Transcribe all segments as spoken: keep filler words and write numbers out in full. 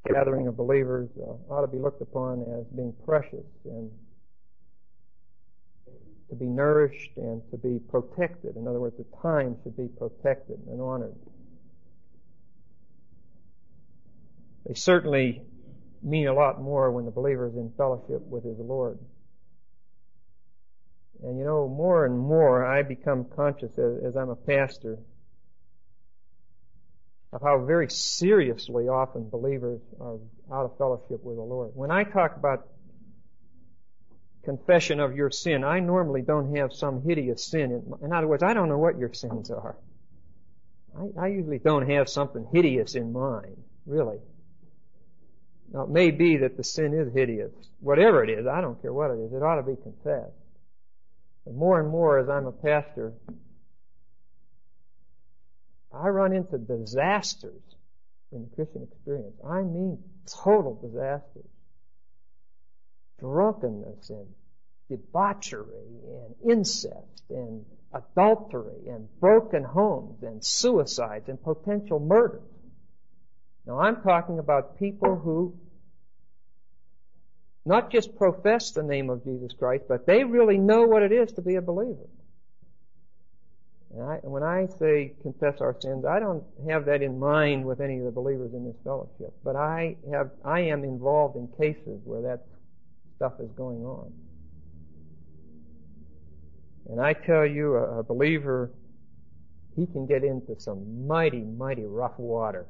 gathering of believers uh, ought to be looked upon as being precious and to be nourished and to be protected. In other words, the time should be protected and honored. They certainly mean a lot more when the believer is in fellowship with his Lord. And you know, more and more I become conscious as, as I'm a pastor of how very seriously often believers are out of fellowship with the Lord. When I talk about confession of your sin, I normally don't have some hideous sin. In, in other words, I don't know what your sins are. I, I usually don't have something hideous in mind, really. Now, it may be that the sin is hideous. Whatever it is, I don't care what it is, it ought to be confessed. But more and more as I'm a pastor, I run into disasters in the Christian experience. I mean total disasters. Drunkenness and debauchery and incest and adultery and broken homes and suicides and potential murders. Now I'm talking about people who not just profess the name of Jesus Christ, but they really know what it is to be a believer. And I, when I say confess our sins, I don't have that in mind with any of the believers in this fellowship. But I have, I am involved in cases where that stuff is going on. And I tell you, a, a believer, he can get into some mighty, mighty rough water.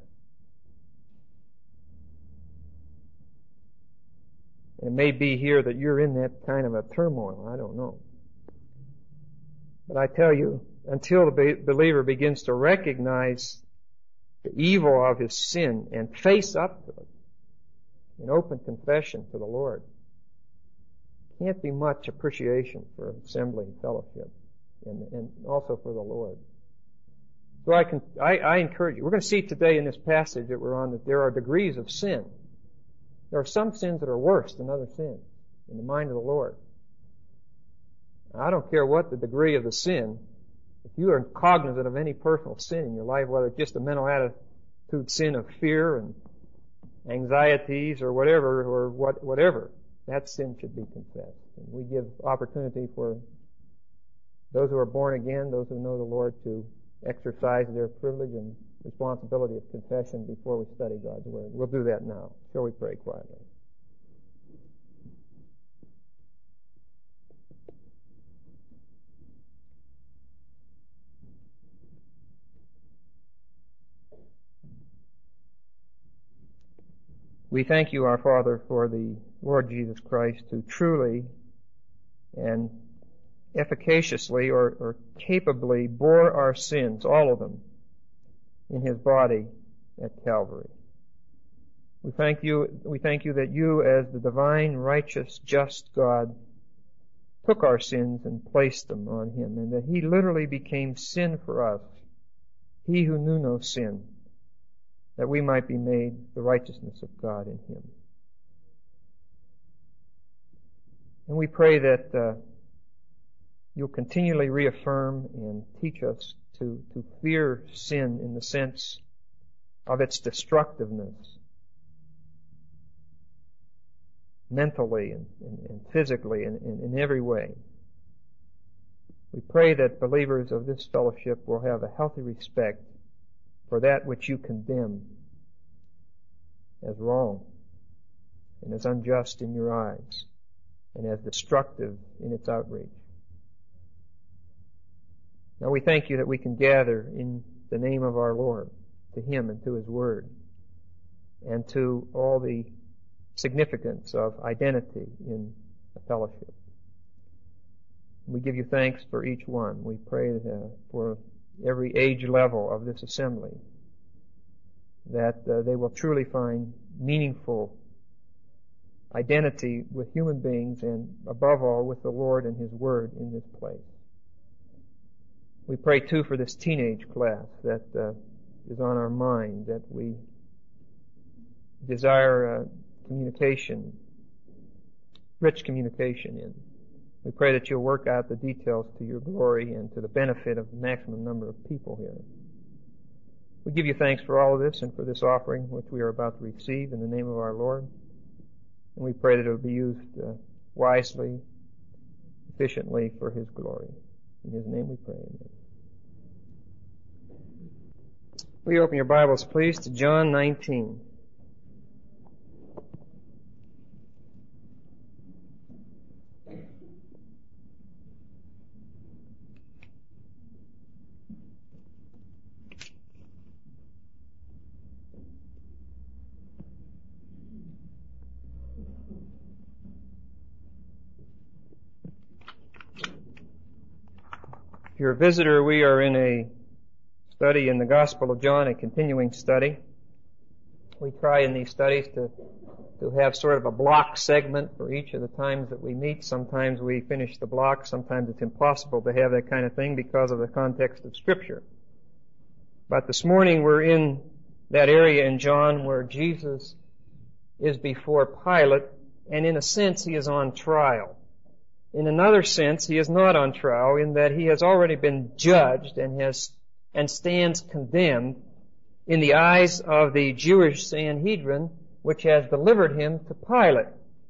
And it may be here that you're in that kind of a turmoil. I don't know. But I tell you, until the believer begins to recognize the evil of his sin and face up to it in open confession to the Lord, can't be much appreciation for assembly and fellowship and, and also for the Lord. So I, can, I, I encourage you. We're going to see today in this passage that we're on that there are degrees of sin. There are some sins that are worse than other sins in the mind of the Lord. I don't care what the degree of the sin. If you are cognizant of any personal sin in your life, whether it's just a mental attitude sin of fear and anxieties or whatever, or what, whatever, that sin should be confessed. And we give opportunity for those who are born again, those who know the Lord, to exercise their privilege and responsibility of confession before we study God's Word. We'll do that now. Shall we pray quietly? We thank you, our Father, for the Lord Jesus Christ, who truly and efficaciously or, or capably bore our sins, all of them, in His body at Calvary. We thank you, we thank you that you, as the divine, righteous, just God, took our sins and placed them on Him, and that He literally became sin for us, He who knew no sin, that we might be made the righteousness of God in Him. And we pray that uh, you'll continually reaffirm and teach us to, to fear sin in the sense of its destructiveness, mentally and, and, and physically and, and in every way. We pray that believers of this fellowship will have a healthy respect for that which you condemn as wrong and as unjust in your eyes and as destructive in its outreach. Now we thank you that we can gather in the name of our Lord, to Him and to His Word, and to all the significance of identity in a fellowship. We give you thanks for each one. We pray uh, for every age level of this assembly, that uh, they will truly find meaningful identity with human beings and above all with the Lord and His Word in this place. We pray too for this teenage class that uh, is on our mind, that we desire uh, communication, rich communication in. We pray that you'll work out the details to your glory and to the benefit of the maximum number of people here. We give you thanks for all of this and for this offering which we are about to receive in the name of our Lord. And we pray that it will be used uh, wisely, efficiently for His glory. In His name we pray. Amen. Will you open your Bibles, please, to John nineteen. If you're a visitor, we are in a study in the Gospel of John, a continuing study. We try in these studies to, to have sort of a block segment for each of the times that we meet. Sometimes we finish the block. Sometimes it's impossible to have that kind of thing because of the context of Scripture. But this morning we're in that area in John where Jesus is before Pilate, and in a sense he is on trial. In another sense, he is not on trial in that he has already been judged and has and stands condemned in the eyes of the Jewish Sanhedrin, which has delivered him to Pilate.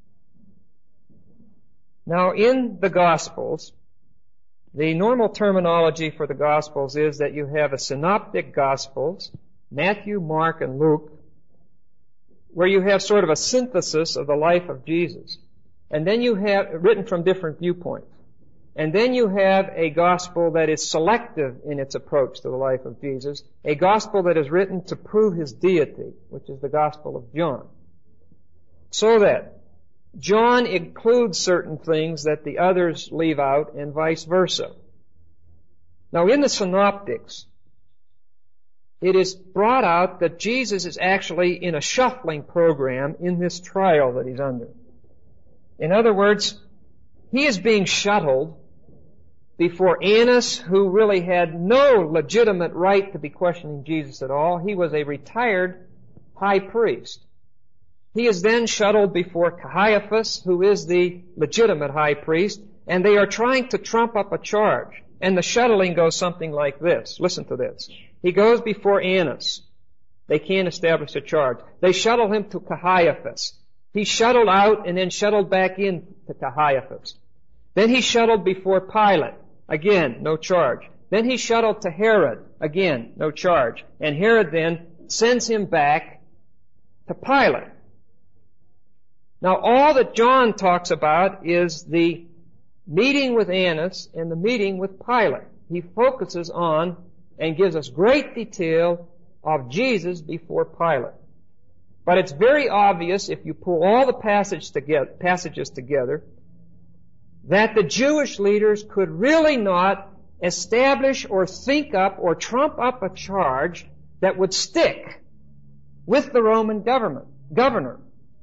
Now, in the Gospels, the normal terminology for the Gospels is that you have a synoptic Gospels, Matthew, Mark, and Luke, where you have sort of a synthesis of the life of Jesus. And then you have, written from different viewpoints. And then you have a gospel that is selective in its approach to the life of Jesus, a gospel that is written to prove His deity, which is the Gospel of John. So that John includes certain things that the others leave out and vice versa. Now in the synoptics, it is brought out that Jesus is actually in a shuffling program in this trial that He's under. In other words, He is being shuttled before Annas, who really had no legitimate right to be questioning Jesus at all. He was a retired high priest. He is then shuttled before Caiaphas, who is the legitimate high priest, and they are trying to trump up a charge. And the shuttling goes something like this. Listen to this. He goes before Annas. They can't establish a charge. They shuttle him to Caiaphas. He shuttled out and then shuttled back in to Caiaphas. Then he shuttled before Pilate. Again, no charge. Then he shuttled to Herod. Again, no charge. And Herod then sends him back to Pilate. Now, all that John talks about is the meeting with Annas and the meeting with Pilate. He focuses on and gives us great detail of Jesus before Pilate. But it's very obvious, if you pull all the passage together, passages together, that the Jewish leaders could really not establish or think up or trump up a charge that would stick with the Roman government, governor.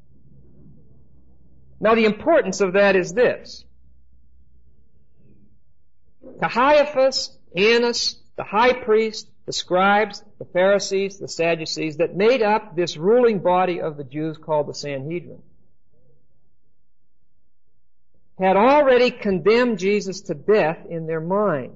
Now the importance of that is this. Caiaphas, Annas, the high priest, the scribes, the Pharisees, the Sadducees that made up this ruling body of the Jews called the Sanhedrin, had already condemned Jesus to death in their mind.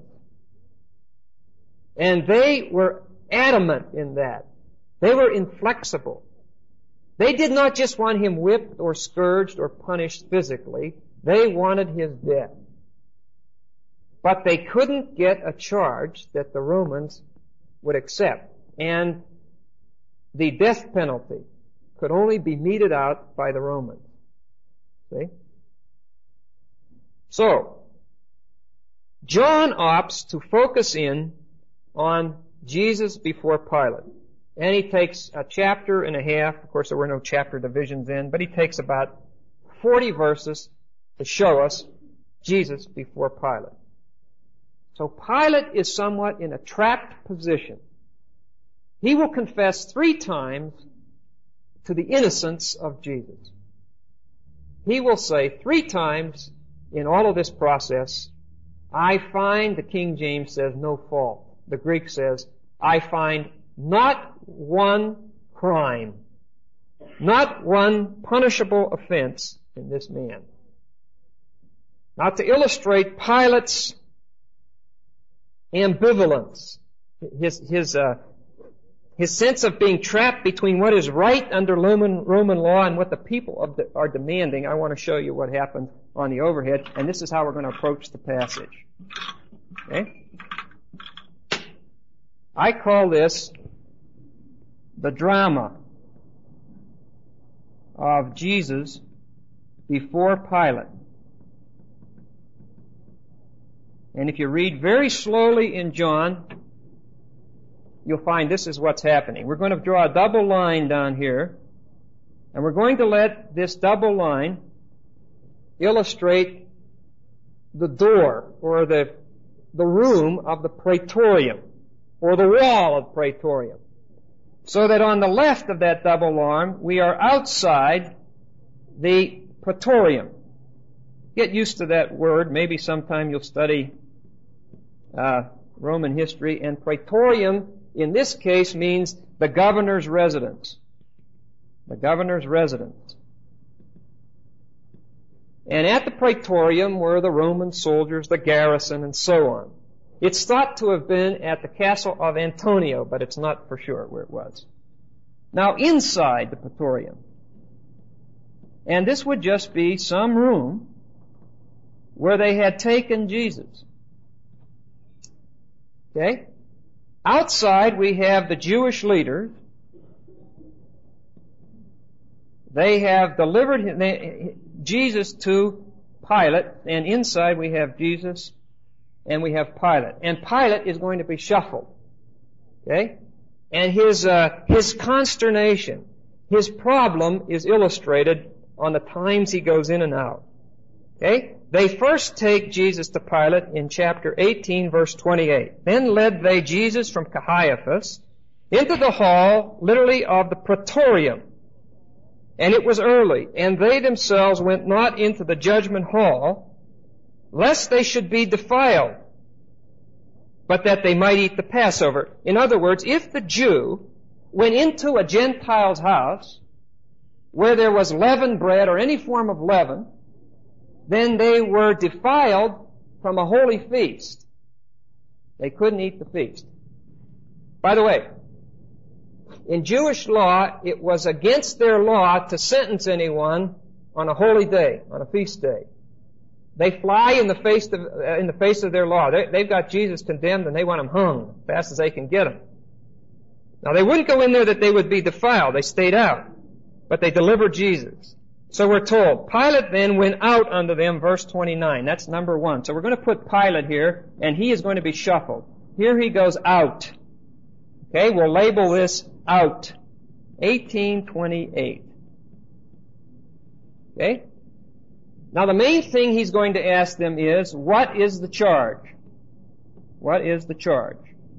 And they were adamant in that. They were inflexible. They did not just want Him whipped or scourged or punished physically. They wanted His death. But they couldn't get a charge that the Romans would accept. And the death penalty could only be meted out by the Romans. See? So, John opts to focus in on Jesus before Pilate. And he takes a chapter and a half. Of course, there were no chapter divisions then, but he takes about forty verses to show us Jesus before Pilate. So Pilate is somewhat in a trapped position. He will confess three times to the innocence of Jesus. He will say three times in all of this process, I find, the King James says, no fault. The Greek says, I find not one crime, not one punishable offense in this man. Now, to illustrate Pilate's ambivalence, his, his uh, his sense of being trapped between what is right under Roman, Roman law and what the people of the, are demanding, I want to show you what happened on the overhead, and this is how we're going to approach the passage. Okay? I call this the drama of Jesus before Pilate. And if you read very slowly in John, you'll find this is what's happening. We're going to draw a double line down here, and we're going to let this double line illustrate the door or the, the room of the praetorium or the wall of praetorium. So that on the left of that double line, we are outside the praetorium. Get used to that word. Maybe sometime you'll study uh, Roman history. And praetorium, in this case, means the governor's residence. The governor's residence. And at the praetorium were the Roman soldiers, the garrison, and so on. It's thought to have been at the castle of Antonia, but it's not for sure where it was. Now, inside the praetorium, and this would just be some room where they had taken Jesus. Okay? Outside we have the Jewish leaders. They have delivered Jesus to Pilate, and inside we have Jesus and we have Pilate. And Pilate is going to be shuffled. Okay? And his, uh, his consternation, his problem is illustrated on the times he goes in and out. Okay? They first take Jesus to Pilate in chapter eighteen, verse twenty-eight. Then led they Jesus from Caiaphas into the hall, literally of the praetorium. And it was early, and they themselves went not into the judgment hall, lest they should be defiled, but that they might eat the Passover. In other words, if the Jew went into a Gentile's house where there was leavened bread or any form of leaven, then they were defiled from a holy feast. They couldn't eat the feast. By the way, in Jewish law, it was against their law to sentence anyone on a holy day, on a feast day. They fly in the face of, uh, in the face of their law. They, they've got Jesus condemned and they want him hung as fast as they can get him. Now they wouldn't go in there that they would be defiled. They stayed out. But they delivered Jesus. So we're told, Pilate then went out unto them, verse twenty-nine. That's number one. So we're going to put Pilate here, and he is going to be shuffled. Here he goes out. Okay, we'll label this out. eighteen twenty-eight. Okay? Now the main thing he's going to ask them is, what is the charge? What is the charge?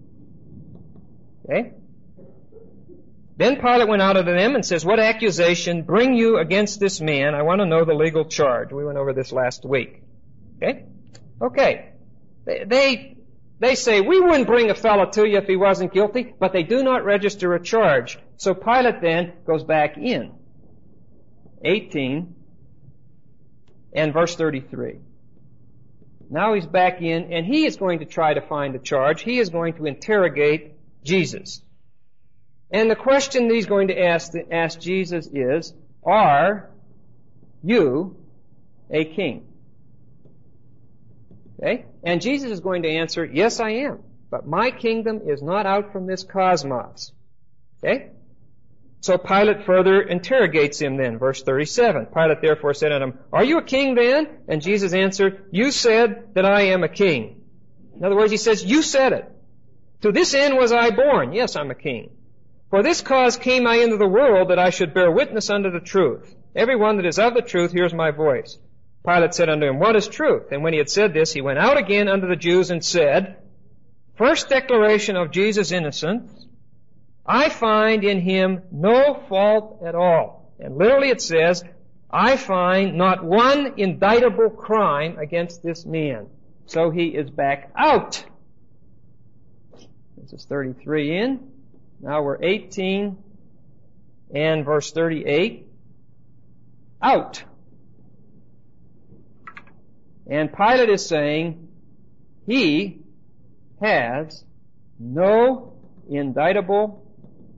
Okay? Then Pilate went out unto them and says, what accusation bring you against this man? I want to know the legal charge. We went over this last week. Okay? Okay. They, they, they say, we wouldn't bring a fellow to you if he wasn't guilty, but they do not register a charge. So Pilate then goes back in. eighteen and verse thirty-three. Now he's back in, and he is going to try to find a charge. He is going to interrogate Jesus. And the question that he's going to ask, ask Jesus is, are you a king? Okay? And Jesus is going to answer, yes, I am. But my kingdom is not out from this cosmos. Okay? So Pilate further interrogates him then, verse thirty-seven. Pilate therefore said unto him, are you a king then? And Jesus answered, you said that I am a king. In other words, he says, you said it. To this end was I born. Yes, I'm a king. For this cause came I into the world, that I should bear witness unto the truth. Every one that is of the truth hears my voice. Pilate said unto him, what is truth? And when he had said this, he went out again unto the Jews and said, first declaration of Jesus' innocence, I find in him no fault at all. And literally it says, I find not one indictable crime against this man. So he is back out. This is thirty-three in. Now we're eighteen and verse thirty-eight. Out. And Pilate is saying, he has no indictable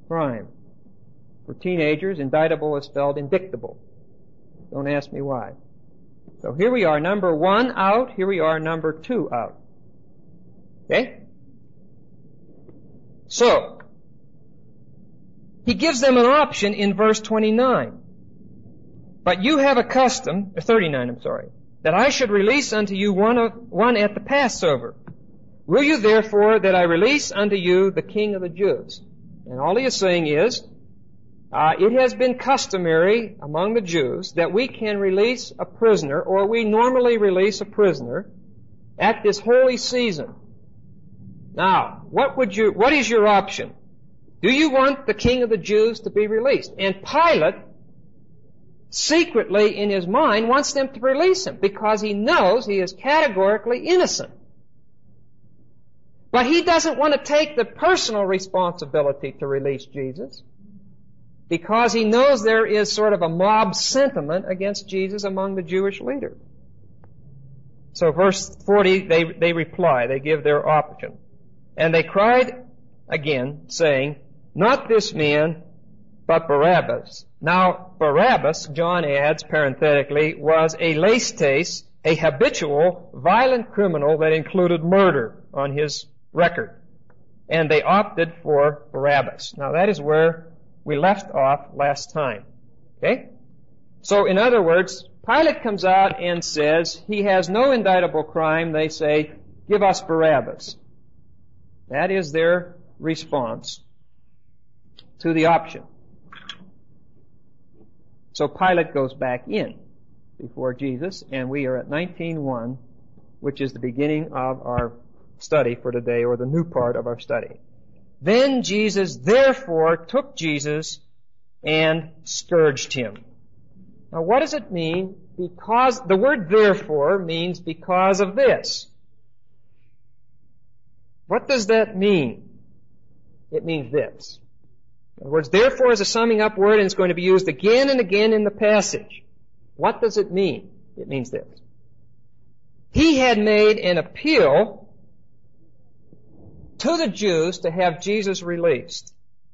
crime. For teenagers, indictable is spelled indictable. Don't ask me why. So here we are, number one out. Here we are, number two out. Okay? So, he gives them an option in verse twenty-nine. But you have a custom, or thirty-nine, I'm sorry, that I should release unto you one, of, one at the Passover. Will you therefore that I release unto you the King of the Jews? And all he is saying is, uh, it has been customary among the Jews that we can release a prisoner, or we normally release a prisoner, at this holy season. Now, what would you, what is your option? Do you want the King of the Jews to be released? And Pilate, secretly in his mind, wants them to release him because he knows he is categorically innocent. But he doesn't want to take the personal responsibility to release Jesus because he knows there is sort of a mob sentiment against Jesus among the Jewish leaders. So verse forty, they, they reply, they give their option. And they cried again, saying, not this man, but Barabbas. Now, Barabbas, John adds parenthetically, was a lestes, a habitual, violent criminal that included murder on his record. And they opted for Barabbas. Now, that is where we left off last time. Okay? So, in other words, Pilate comes out and says, he has no indictable crime. They say, give us Barabbas. That is their response to the option. So Pilate goes back in before Jesus, and we are at nineteen one, which is the beginning of our study for today, or the new part of our study. Then Jesus therefore took Jesus and scourged him. Now what does it mean? Because, the word therefore means because of this. What does that mean? It means this. In other words, therefore is a summing up word, and it's going to be used again and again in the passage. What does it mean? It means this. He had made an appeal to the Jews to have Jesus released.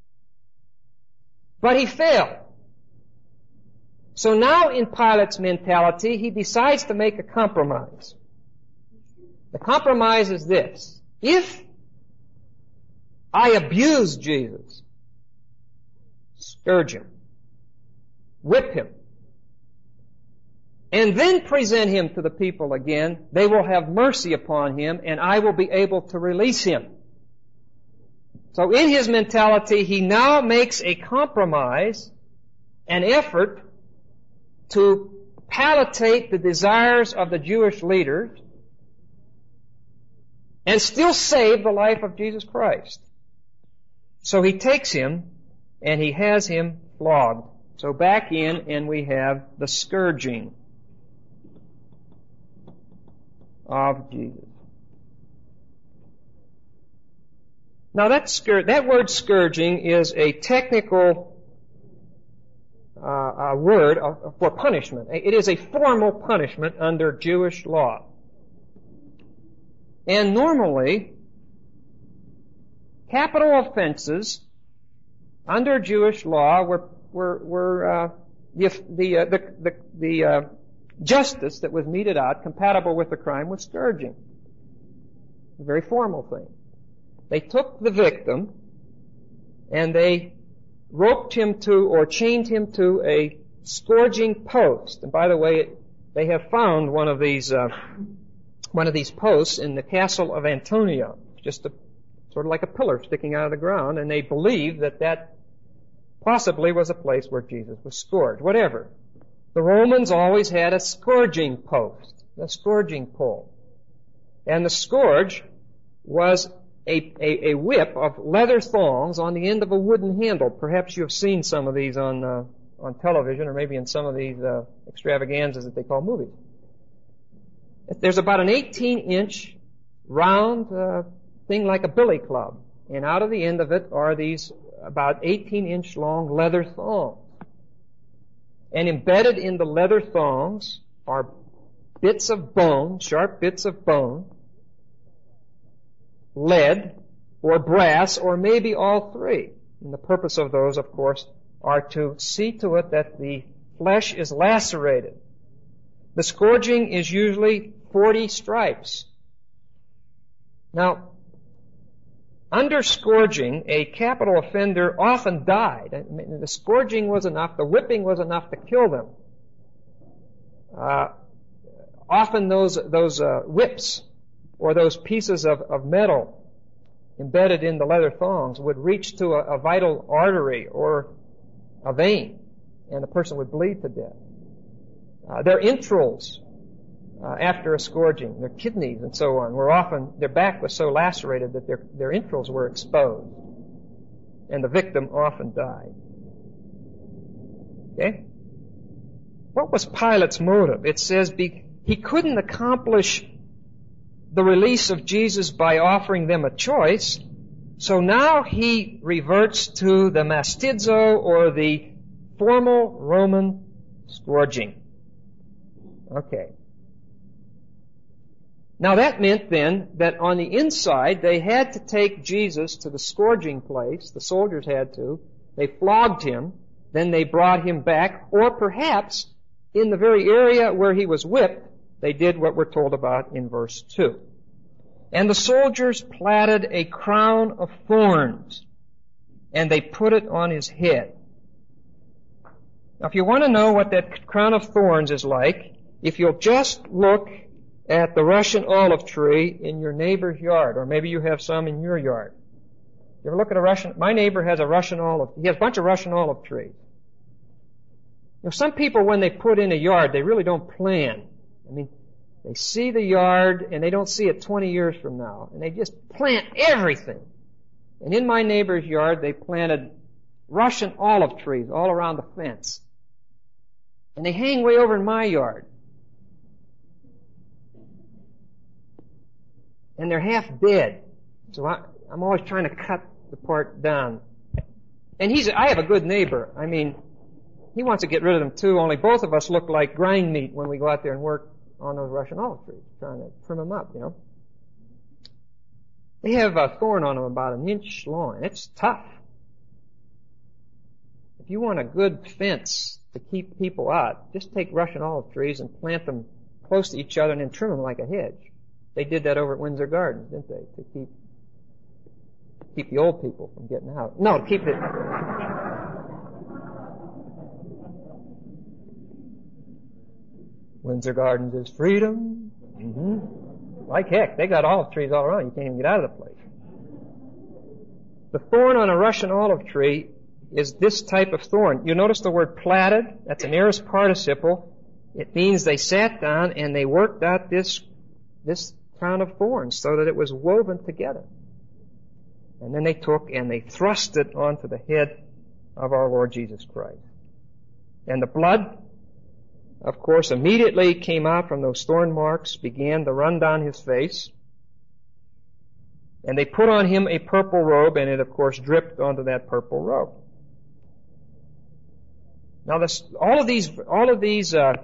But he failed. So now in Pilate's mentality, he decides to make a compromise. The compromise is this. If I abuse Jesus, scourge him, whip him, and then present him to the people again, they will have mercy upon him, and I will be able to release him. So in his mentality, he now makes a compromise, an effort to palliate the desires of the Jewish leaders and still save the life of Jesus Christ. So he takes him and he has him flogged. So back in, and we have the scourging of Jesus. Now that scourge, that word scourging is a technical uh, a word for punishment. It is a formal punishment under Jewish law. And normally, capital offenses under Jewish law were were, were uh, the the uh, the the, the uh, justice that was meted out compatible with the crime was scourging. A very formal thing. They took the victim and they roped him to or chained him to a scourging post. And by the way, they have found one of these uh, one of these posts in the castle of Antonia, just a sort of like a pillar sticking out of the ground, and they believe that that possibly was a place where Jesus was scourged. Whatever. The Romans always had a scourging post, a scourging pole. And the scourge was a, a, a whip of leather thongs on the end of a wooden handle. Perhaps you have seen some of these on uh, on television, or maybe in some of these uh, extravaganzas that they call movies. There's about an eighteen inch round uh, thing like a billy club, and out of the end of it are these about eighteen inch long leather thongs. And embedded in the leather thongs are bits of bone, sharp bits of bone, lead, or brass, or maybe all three. And the purpose of those, of course, are to see to it that the flesh is lacerated. The scourging is usually forty stripes. Now, under scourging, a capital offender often died. I mean, the scourging was enough, the whipping was enough to kill them. Uh, often those those uh, whips or those pieces of, of metal embedded in the leather thongs would reach to a, a vital artery or a vein, and the person would bleed to death. Uh, their entrails, uh, after a scourging, their kidneys and so on, were often, their back was so lacerated that their, their entrails were exposed, and the victim often died. Okay? What was Pilate's motive? It says be, he couldn't accomplish the release of Jesus by offering them a choice, so now he reverts to the mastizo, or the formal Roman scourging. Okay. Now that meant then that on the inside they had to take Jesus to the scourging place. The soldiers had to. They flogged him. Then they brought him back. Or perhaps in the very area where he was whipped, they did what we're told about in verse two. And the soldiers platted a crown of thorns, and they put it on his head. Now if you want to know what that crown of thorns is like, if you'll just look at the Russian olive tree in your neighbor's yard, or maybe you have some in your yard. You ever look at a Russian, my neighbor has a Russian olive, he has a bunch of Russian olive trees. You know, some people when they put in a yard, they really don't plan. I mean, they see the yard and they don't see it twenty years from now, and they just plant everything. And in my neighbor's yard, they planted Russian olive trees all around the fence. And they hang way over in my yard. And they're half dead. So I, I'm always trying to cut the part down. And he's, I have a good neighbor. I mean, he wants to get rid of them too, only both of us look like grind meat when we go out there and work on those Russian olive trees, trying to trim them up, you know. They have a thorn on them about an inch long. It's tough. If you want a good fence to keep people out, just take Russian olive trees and plant them close to each other and then trim them like a hedge. They did that over at Windsor Gardens, didn't they? To keep keep the old people from getting out. No, to keep it. Windsor Gardens is freedom. Mm-hmm. Like heck, they got olive trees all around. You can't even get out of the place. The thorn on a Russian olive tree is this type of thorn. You notice the word platted? That's an aorist participle. It means they sat down and they worked out this this crown of thorns so that it was woven together. And then they took and they thrust it onto the head of our Lord Jesus Christ. And the blood, of course, immediately came out from those thorn marks, began to run down his face. And they put on him a purple robe, and it, of course, dripped onto that purple robe. Now, this, all of these, all of these uh,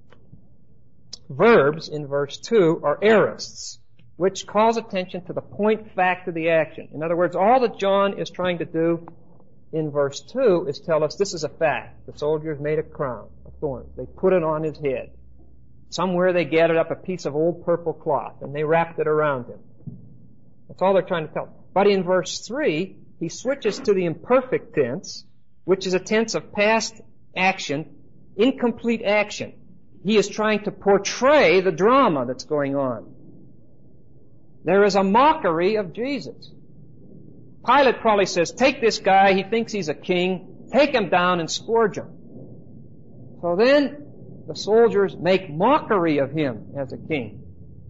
verbs in verse two are aorists, which calls attention to the point fact of the action. In other words, all that John is trying to do in verse two is tell us this is a fact. The soldiers made a crown of thorns. They put it on his head. Somewhere they gathered up a piece of old purple cloth, and they wrapped it around him. That's all they're trying to tell. But in verse three, he switches to the imperfect tense, which is a tense of past action, incomplete action. He is trying to portray the drama that's going on. There is a mockery of Jesus. Pilate probably says, take this guy, he thinks he's a king, take him down and scourge him. So then the soldiers make mockery of him as a king.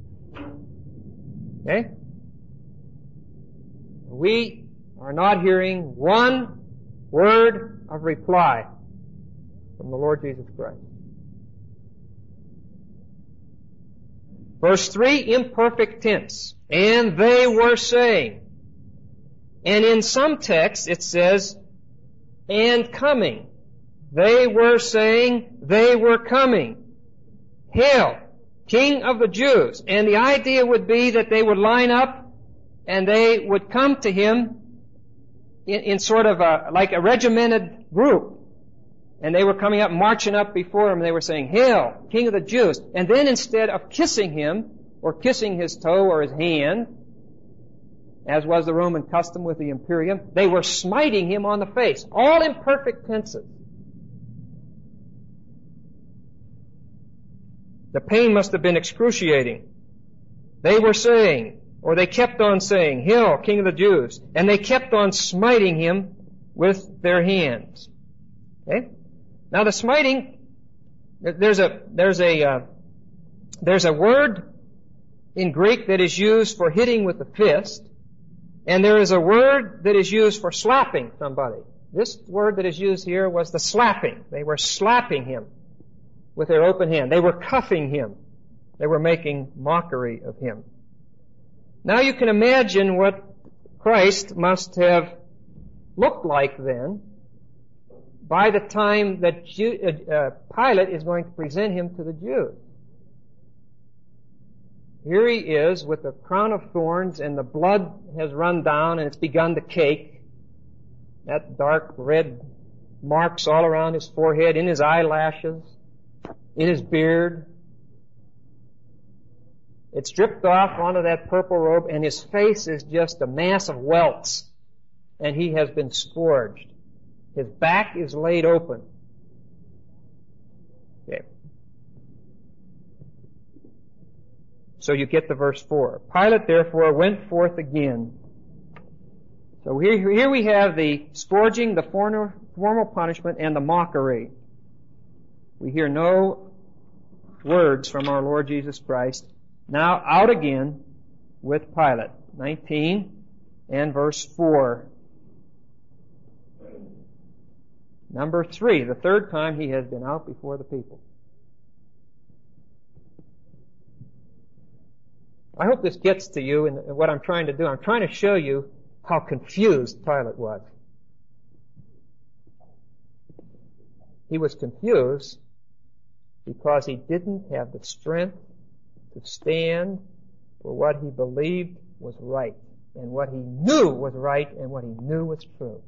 Okay? We are not hearing one word of reply from the Lord Jesus Christ. Verse three, imperfect tense. And they were saying. And in some texts it says, and coming. They were saying, they were coming. Hail, King of the Jews. And the idea would be that they would line up and they would come to him in, in sort of a, like a regimented group. And they were coming up, marching up before him, and they were saying, "Hail, King of the Jews." And then instead of kissing him, or kissing his toe or his hand, as was the Roman custom with the imperium, they were smiting him on the face. All imperfect tenses. The pain must have been excruciating. They were saying, or they kept on saying, "Hail, King of the Jews." And they kept on smiting him with their hands. Okay? Now the smiting, there's a, there's a, uh, there's a word in Greek that is used for hitting with the fist, and there is a word that is used for slapping somebody. This word that is used here was the slapping. They were slapping him with their open hand. They were cuffing him. They were making mockery of him. Now you can imagine what Christ must have looked like then by the time that Jew, uh, Pilate is going to present him to the Jews. Here he is with a crown of thorns, and the blood has run down and it's begun to cake. That dark red marks all around his forehead, in his eyelashes, in his beard. It's dripped off onto that purple robe, and his face is just a mass of welts, and he has been scourged. His back is laid open. Okay. So you get to verse four. Pilate therefore went forth again. So here, here we have the scourging, the formal, formal punishment, and the mockery. We hear no words from our Lord Jesus Christ. Now out again with Pilate. nineteen and verse four. Number three, the third time he has been out before the people. I hope this gets to you in what I'm trying to do. I'm trying to show you how confused Pilate was. He was confused because he didn't have the strength to stand for what he believed was right, and what he knew was right, and what he knew was true.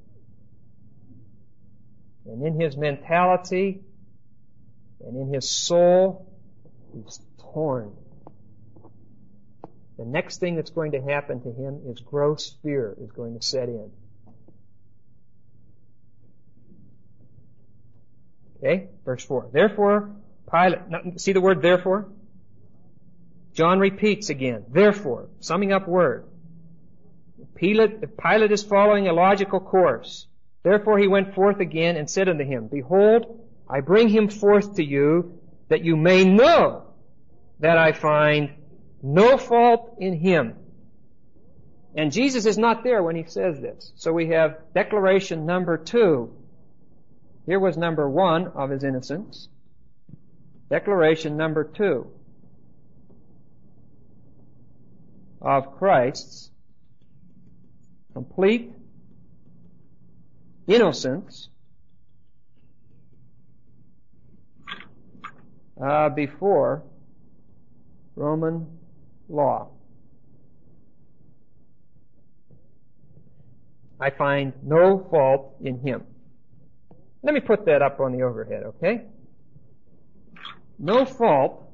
And in his mentality and in his soul, he's torn. The next thing that's going to happen to him is gross fear is going to set in. Okay, verse four. Therefore, Pilate, see the word therefore? John repeats again, therefore, summing up word. Pilate, Pilate is following a logical course. Therefore he went forth again and said unto him, Behold, I bring him forth to you, that you may know that I find no fault in him. And Jesus is not there when he says this. So we have declaration number two. Here was number one of his innocence. Declaration number two of Christ's complete innocence uh, before Roman law. I find no fault in him. Let me put that up on the overhead, okay? No fault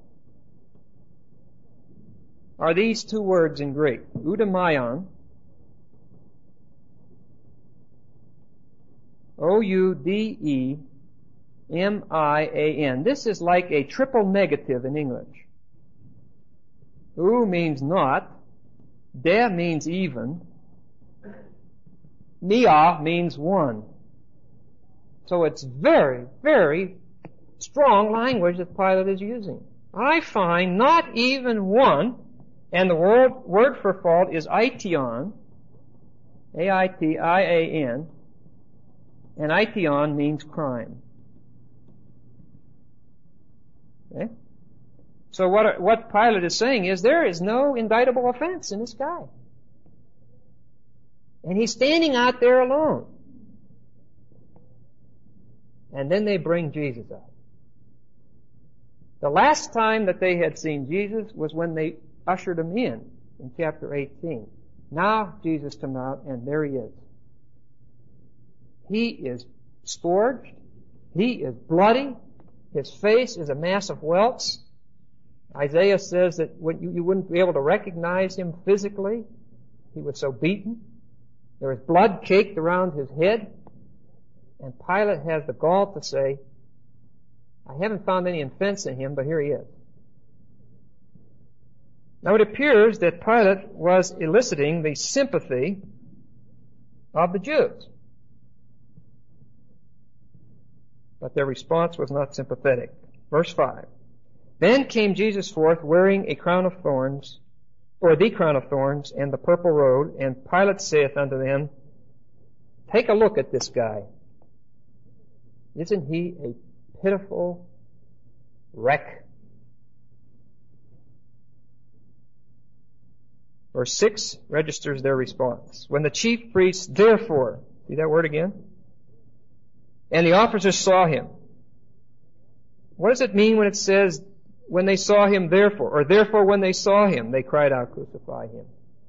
are these two words in Greek, oudemaion, O U D E M I A N. This is like a triple negative in English. U means not, de means even, mia means one. So it's very, very strong language that Pilate is using. I find not even one, and the word, word for fault is aition, A I T I A N, and aition means crime. Okay? So what, what Pilate is saying is there is no indictable offense in this guy. And he's standing out there alone. And then they bring Jesus out. The last time that they had seen Jesus was when they ushered him in, in chapter eighteen. Now Jesus comes out, and there he is. He is scourged. He is bloody. His face is a mass of welts. Isaiah says that when you, you wouldn't be able to recognize him physically. He was so beaten. There was blood caked around his head. And Pilate has the gall to say, I haven't found any offense in him, but here he is. Now it appears that Pilate was eliciting the sympathy of the Jews. But their response was not sympathetic. Verse five. Then came Jesus forth wearing a crown of thorns, or the crown of thorns, and the purple robe, and Pilate saith unto them, take a look at this guy. Isn't he a pitiful wreck? Verse six registers their response. When the chief priests therefore, see that word again? And the officers saw him. What does it mean when it says, when they saw him therefore, or therefore when they saw him, they cried out, crucify him?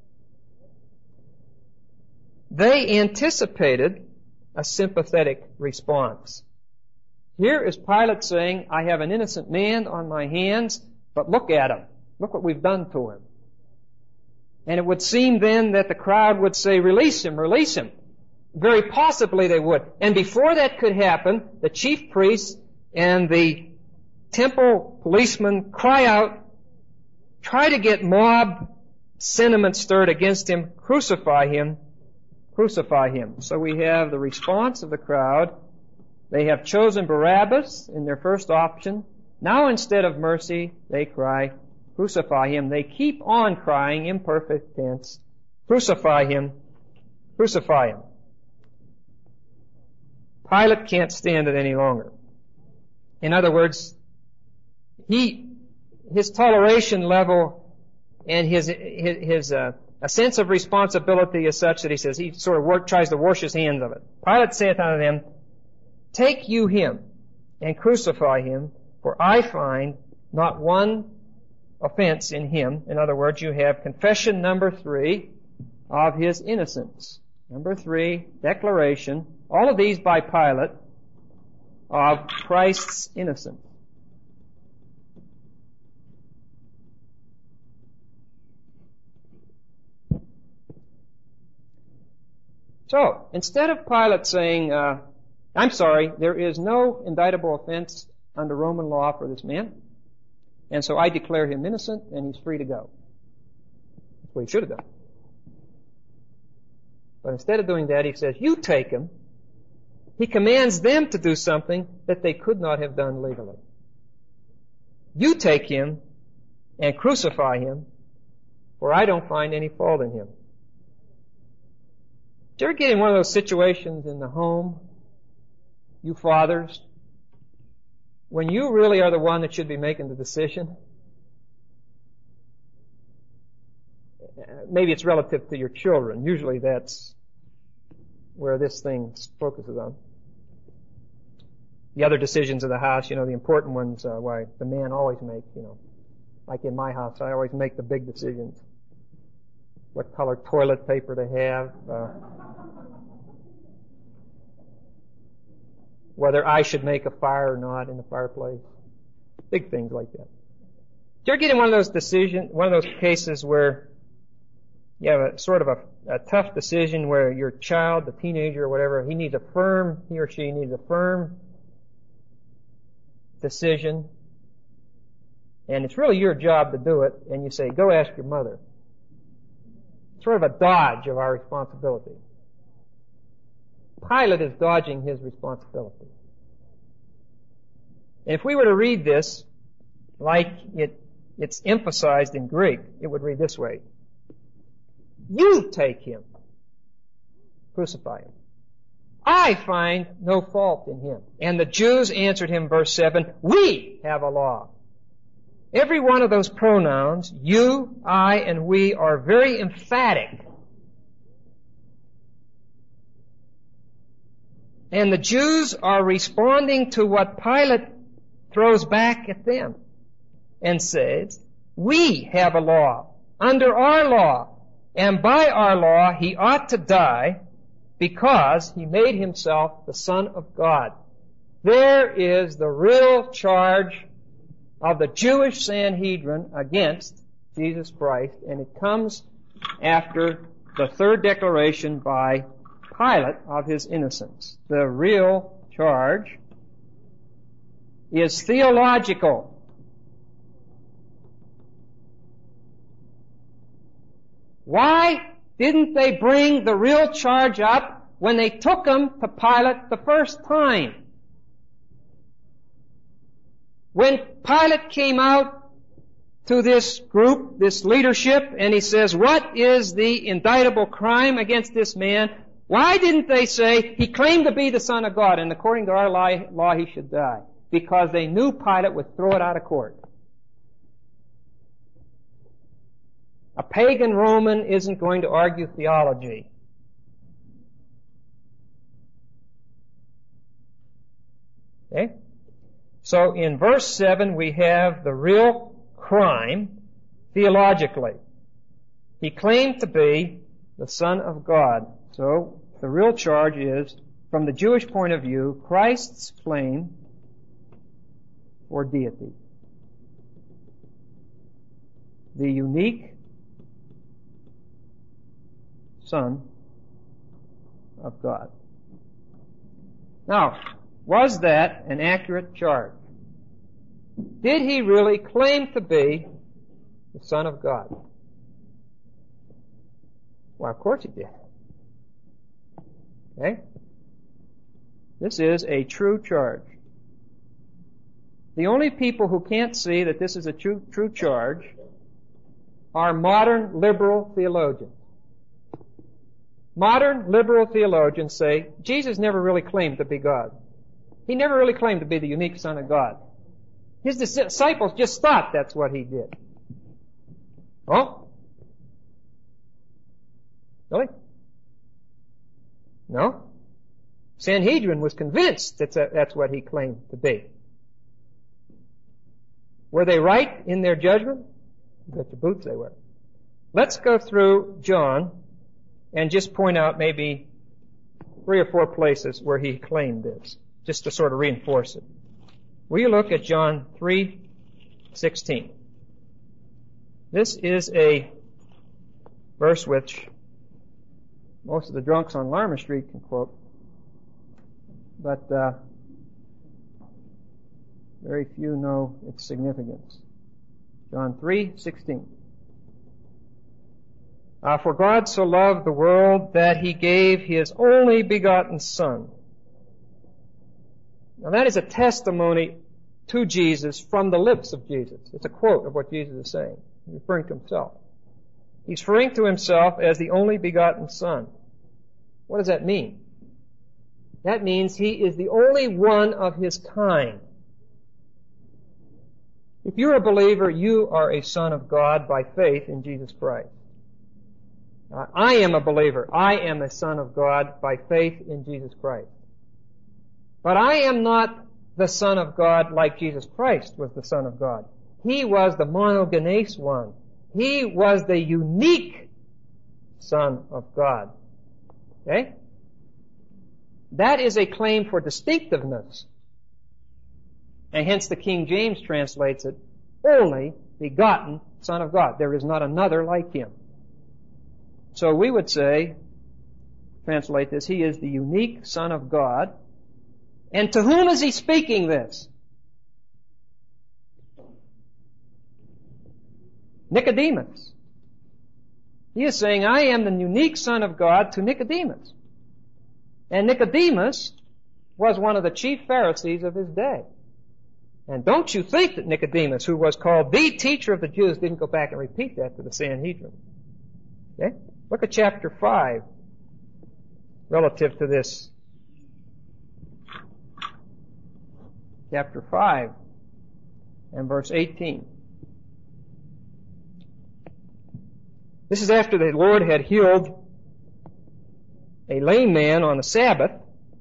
They anticipated a sympathetic response. Here is Pilate saying, I have an innocent man on my hands, but look at him. Look what we've done to him. And it would seem then that the crowd would say, release him, release him. Very possibly they would. And before that could happen, the chief priests and the temple policemen cry out, try to get mob sentiment stirred against him, crucify him, crucify him. So we have the response of the crowd. They have chosen Barabbas in their first option. Now instead of mercy, they cry, crucify him. They keep on crying, imperfect tense, crucify him, crucify him. Pilate can't stand it any longer. In other words, he, his toleration level and his, his, his uh, a sense of responsibility is such that he says, he sort of work, tries to wash his hands of it. Pilate saith unto them, take you him and crucify him, for I find not one offense in him. In other words, you have confession number three of his innocence. Number three, declaration, all of these by Pilate, of Christ's innocence. So, instead of Pilate saying, uh, I'm sorry, there is no indictable offense under Roman law for this man, and so I declare him innocent and he's free to go. That's what he should have done. But instead of doing that, he says, you take him. He commands them to do something that they could not have done legally. You take him and crucify him, for I don't find any fault in him. Did you ever get in one of those situations in the home, you fathers, when you really are the one that should be making the decision? Maybe it's relative to your children. Usually that's where this thing focuses on. The other decisions of the house, you know, the important ones, uh, why the man always makes, you know. Like in my house, I always make the big decisions. What color toilet paper to have, uh, whether I should make a fire or not in the fireplace. Big things like that. Did you ever get in one of those decisions, one of those cases where you have a sort of a, a tough decision where your child, the teenager or whatever, he needs a firm, he or she needs a firm decision, and it's really your job to do it, and you say, go ask your mother. Sort of a dodge of our responsibility. Pilate is dodging his responsibility. And if we were to read this like it, it's emphasized in Greek, it would read this way. You take him, crucify him. I find no fault in him. And the Jews answered him, verse seven, we have a law. Every one of those pronouns, you, I, and we, are very emphatic. And the Jews are responding to what Pilate throws back at them and says, we have a law, under our law, and by our law he ought to die, because he made himself the Son of God. There is the real charge of the Jewish Sanhedrin against Jesus Christ, and it comes after the third declaration by Pilate of his innocence. The real charge is theological. Why didn't they bring the real charge up when they took him to Pilate the first time? When Pilate came out to this group, this leadership, and he says, what is the indictable crime against this man? Why didn't they say, he claimed to be the Son of God, and according to our law, he should die? Because they knew Pilate would throw it out of court. A pagan Roman isn't going to argue theology. Okay? So in verse seven we have the real crime theologically. He claimed to be the Son of God. So the real charge is, from the Jewish point of view, Christ's claim for deity. The unique Son of God. Now, was that an accurate charge? Did he really claim to be the Son of God? Well, of course he did. Okay? This is a true charge. The only people who can't see that this is a true, true charge are modern liberal theologians. Modern liberal theologians say Jesus never really claimed to be God. He never really claimed to be the unique Son of God. His disciples just thought that's what he did. Oh? Really? No? Sanhedrin was convinced that that's what he claimed to be. Were they right in their judgment? Bet your boots they were. Let's go through John and just point out maybe three or four places where he claimed this, just to sort of reinforce it. Will you look at John three sixteen? This is a verse which most of the drunks on Lamar Street can quote, but uh, very few know its significance. John three sixteen. Uh, for God so loved the world that he gave his only begotten Son. Now that is a testimony to Jesus from the lips of Jesus. It's a quote of what Jesus is saying. He's referring to himself. He's referring to himself as the only begotten Son. What does that mean? That means he is the only one of his kind. If you're a believer, you are a son of God by faith in Jesus Christ. Uh, I am a believer. I am a son of God by faith in Jesus Christ. But I am not the Son of God like Jesus Christ was the Son of God. He was the monogenes one. He was the unique Son of God. Okay? That is a claim for distinctiveness. And hence the King James translates it, only begotten Son of God. There is not another like him. So we would say, translate this, he is the unique Son of God. And to whom is he speaking this? Nicodemus. He is saying, I am the unique Son of God to Nicodemus. And Nicodemus was one of the chief Pharisees of his day. And don't you think that Nicodemus, who was called the teacher of the Jews, didn't go back and repeat that to the Sanhedrin. Okay? Look at chapter five relative to this. Chapter five and verse eighteen. This is after the Lord had healed a lame man on the Sabbath,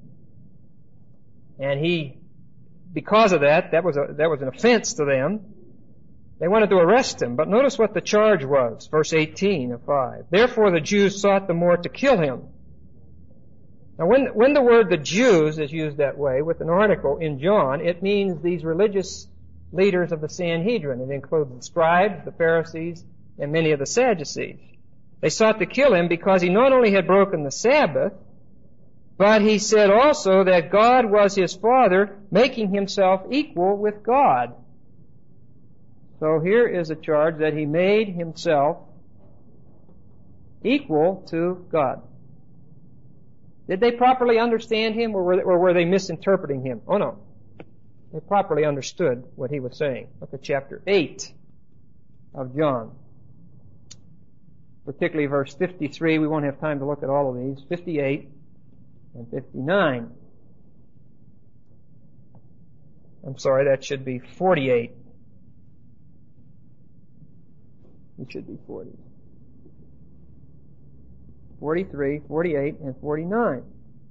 and he, because of that, that was a, that was an offense to them. They wanted to arrest him, but notice what the charge was, verse eighteen of five. Therefore the Jews sought the more to kill him, Now when, when the word the Jews is used that way with an article in John, it means these religious leaders of the Sanhedrin. It includes the scribes, the Pharisees, and many of the Sadducees. They sought to kill him because he not only had broken the Sabbath, but he said also that God was his Father, making himself equal with God. So here is a charge that he made himself equal to God. Did they properly understand him, or were they, or were they misinterpreting him? Oh no. They properly understood what he was saying. Look at chapter eight of John. Particularly verse fifty-three. We won't have time to look at all of these. fifty-eight and fifty-nine. I'm sorry, that should be forty-eight. It should be forty. forty-three, forty-eight, and forty-nine.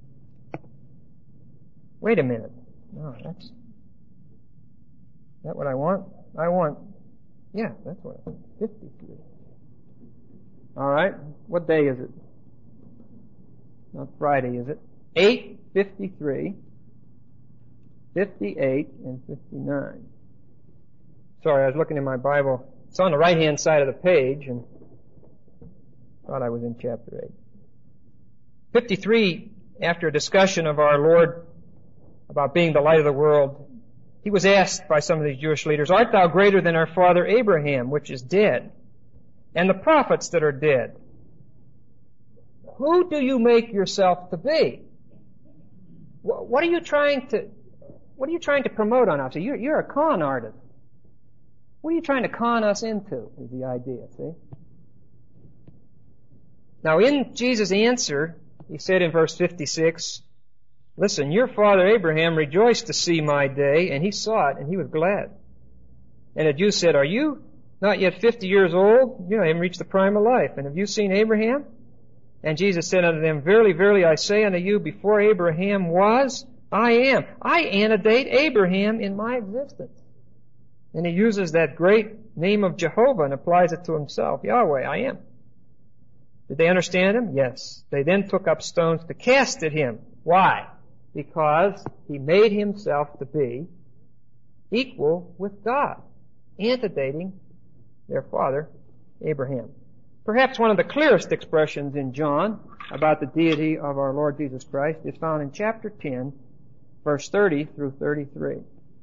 Wait a minute. No, that's... Is that what I want? I want... Yeah, that's what I want. fifty-three. All right. What day is it? Not Friday, is it? eight, fifty-three, fifty-eight, and fifty-nine. Sorry, I was looking in my Bible. It's on the right-hand side of the page, and thought I was in chapter eight. fifty-three, after a discussion of our Lord about being the light of the world, he was asked by some of these Jewish leaders, "Art thou greater than our father Abraham, which is dead, and the prophets that are dead? Who do you make yourself to be?" What are you trying to, what are you trying to promote on us? You're, you're a con artist. What are you trying to con us into, is the idea, see? Now in Jesus' answer, he said in verse fifty-six, "Listen, your father Abraham rejoiced to see my day, and he saw it, and he was glad." And the Jews said, "Are you not yet fifty years old? You know, haven't reached the prime of life. And have you seen Abraham?" And Jesus said unto them, "Verily, verily, I say unto you, before Abraham was, I am." I antedate Abraham in my existence. And he uses that great name of Jehovah and applies it to himself. Yahweh, I am. Did they understand him? Yes. They then took up stones to cast at him. Why? Because he made himself to be equal with God, antedating their father, Abraham. Perhaps one of the clearest expressions in John about the deity of our Lord Jesus Christ is found in chapter ten, verse thirty through thirty-three.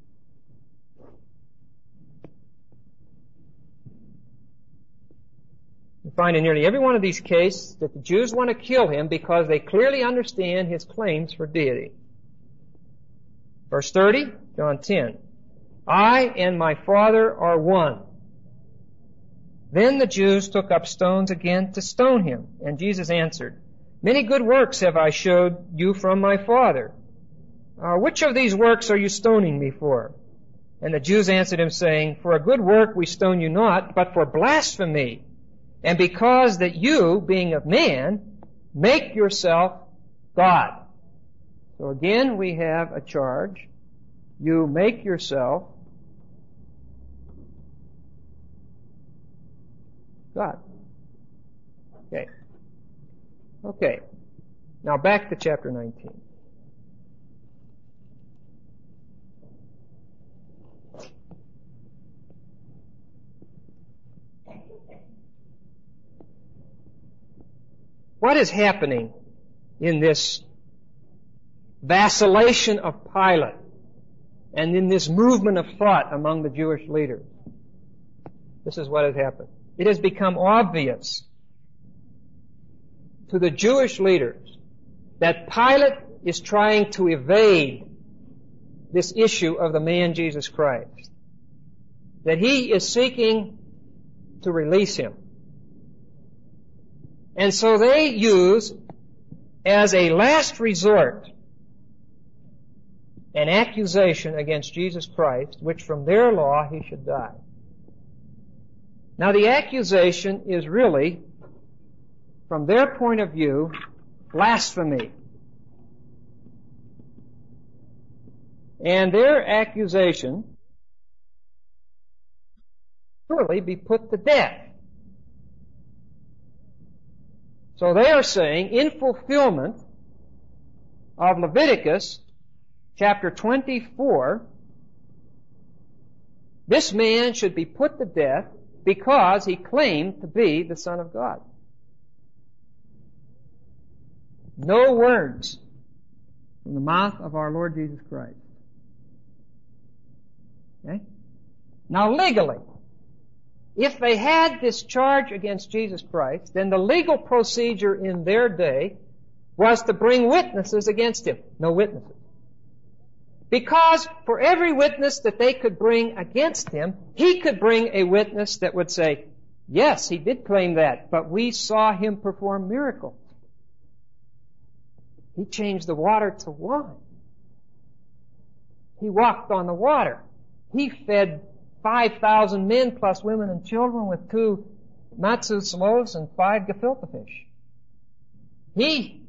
You find in nearly every one of these cases that the Jews want to kill him because they clearly understand his claims for deity. Verse thirty, John ten. "I and my Father are one." Then the Jews took up stones again to stone him. And Jesus answered, "Many good works have I showed you from my Father. Uh, which of these works are you stoning me for?" And the Jews answered him, saying, "For a good work we stone you not, but for blasphemy, and because that you, being of man, make yourself God." So again we have a charge. You make yourself God. Okay. Okay. Now back to chapter nineteen. What is happening in this vacillation of Pilate and in this movement of thought among the Jewish leaders? This is what has happened. It has become obvious to the Jewish leaders that Pilate is trying to evade this issue of the man Jesus Christ, that he is seeking to release him. And so they use, as a last resort, an accusation against Jesus Christ, which from their law he should die. Now the accusation is really, from their point of view, blasphemy. And their accusation surely be put to death. So they are saying, in fulfillment of Leviticus, chapter twenty-four, this man should be put to death because he claimed to be the Son of God. No words from the mouth of our Lord Jesus Christ. Okay? Now legally, if they had this charge against Jesus Christ, then the legal procedure in their day was to bring witnesses against him. No witnesses. Because for every witness that they could bring against him, he could bring a witness that would say, yes, he did claim that, but we saw him perform miracles. He changed the water to wine. He walked on the water. He fed five thousand men plus women and children with two matzah loaves and five gefilte fish. He,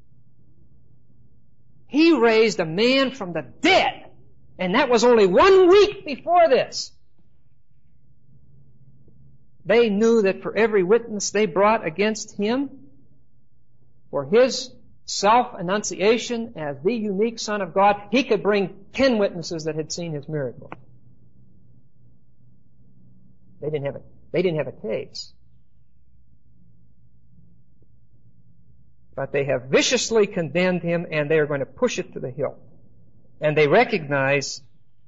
he raised a man from the dead. And that was only one week before this. They knew that for every witness they brought against him, for his self-enunciation as the unique Son of God, he could bring ten witnesses that had seen his miracle. They didn't have a, they didn't have a case. But they have viciously condemned him, and they are going to push it to the hilt. And they recognize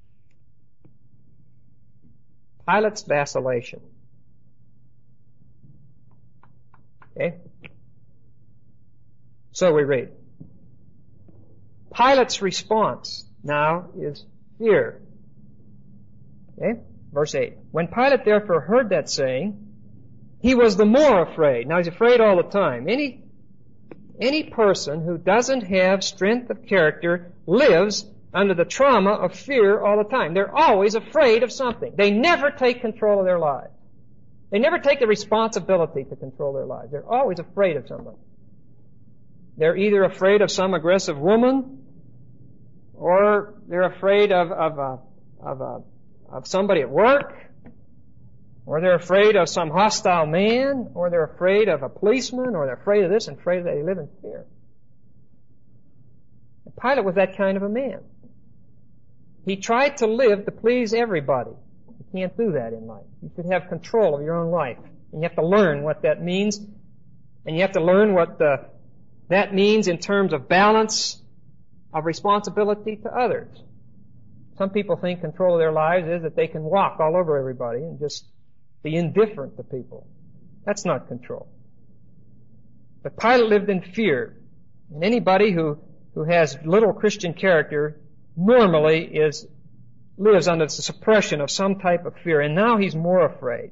Pilate's vacillation. Okay? So we read. Pilate's response now is fear. Okay? Verse eight. When Pilate therefore heard that saying, he was the more afraid. Now he's afraid all the time. Any, any person who doesn't have strength of character lives under the trauma of fear all the time. They're always afraid of something. They never take control of their lives. They never take the responsibility to control their lives. They're always afraid of something. They're either afraid of some aggressive woman, or they're afraid of, of, uh, of, uh, of somebody at work, or they're afraid of some hostile man, or they're afraid of a policeman, or they're afraid of this and afraid of that. They live in fear. And Pilate was that kind of a man. He tried to live to please everybody. You can't do that in life. You should have control of your own life. And you have to learn what that means. And you have to learn what the, that means in terms of balance of responsibility to others. Some people think control of their lives is that they can walk all over everybody and just be indifferent to people. That's not control. But Pilate lived in fear. And anybody who, who has little Christian character normally is, lives under the suppression of some type of fear. And now he's more afraid.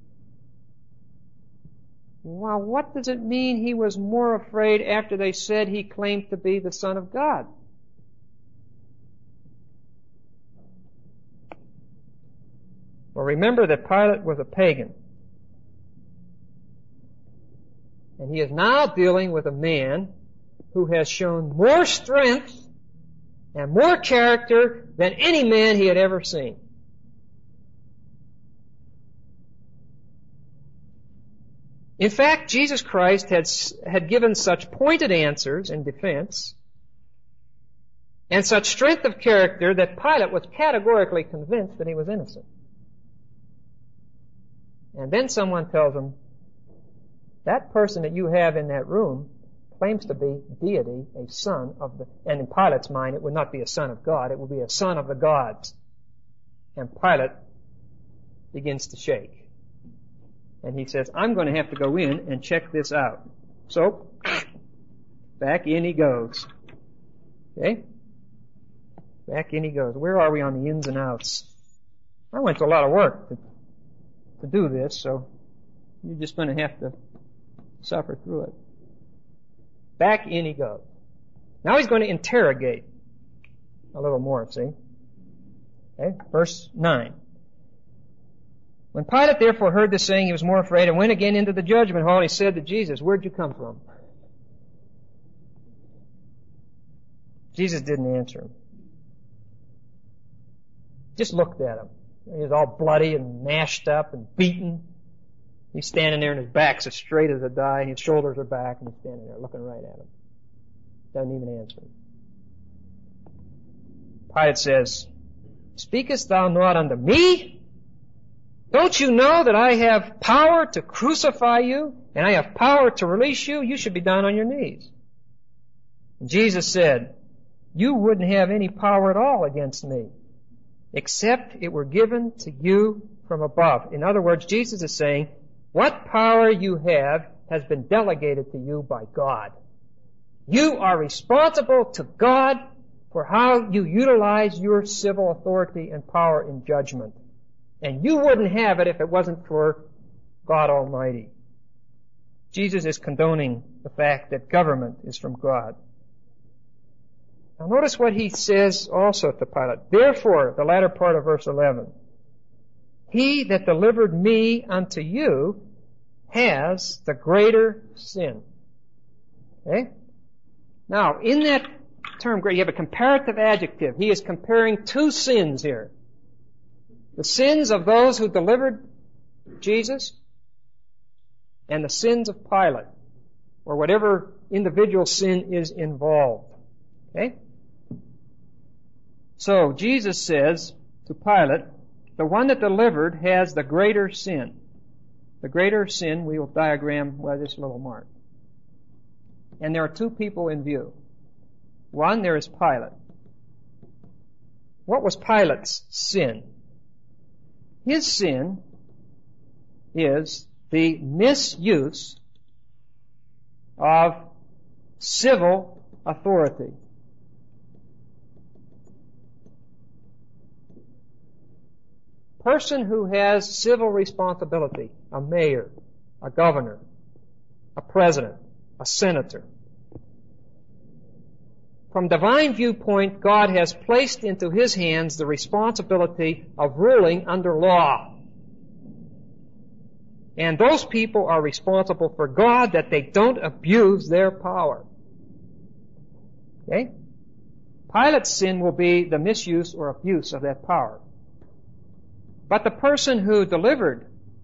Well, what does it mean he was more afraid after they said he claimed to be the Son of God? Well, remember that Pilate was a pagan. And he is now dealing with a man who has shown more strength and more character than any man he had ever seen. In fact, Jesus Christ had, had given such pointed answers in defense and such strength of character that Pilate was categorically convinced that he was innocent. And then someone tells him, that person that you have in that room claims to be deity, a son of the, and in Pilate's mind it would not be a son of God, it would be a son of the gods. And Pilate begins to shake. And he says, I'm going to have to go in and check this out. So, back in he goes. Okay? Back in he goes. Where are we on the ins and outs? I went to a lot of work to, to do this, so you're just going to have to suffer through it. Back in he goes. Now he's going to interrogate a little more, see? Okay? Verse nine. When Pilate therefore heard this saying, he was more afraid and went again into the judgment hall. He said to Jesus, where'd you come from? Jesus didn't answer him. Just looked at him. He was all bloody and mashed up and beaten. He's standing there and his back's as straight as a die and his shoulders are back and he's standing there looking right at him. Doesn't even answer him. Pilate says, "Speakest thou not unto me? Don't you know that I have power to crucify you, and I have power to release you? You should be down on your knees." And Jesus said, "You wouldn't have any power at all against me, except it were given to you from above." In other words, Jesus is saying, what power you have has been delegated to you by God. You are responsible to God for how you utilize your civil authority and power in judgment. And you wouldn't have it if it wasn't for God Almighty. Jesus is condoning the fact that government is from God. Now notice what he says also to Pilate. "Therefore," the latter part of verse eleven, "he that delivered me unto you has the greater sin." Okay? Now, in that term, you have a comparative adjective. He is comparing two sins here. The sins of those who delivered Jesus and the sins of Pilate, or whatever individual sin is involved. Okay? So, Jesus says to Pilate, the one that delivered has the greater sin. The greater sin we will diagram with this little mark. And there are two people in view. One, there is Pilate. What was Pilate's sin? His sin is the misuse of civil authority. Person who has civil responsibility, a mayor, a governor, a president, a senator. From divine viewpoint, God has placed into his hands the responsibility of ruling under law. And those people are responsible for God that they don't abuse their power. Okay? Pilate's sin will be the misuse or abuse of that power. But the person who delivered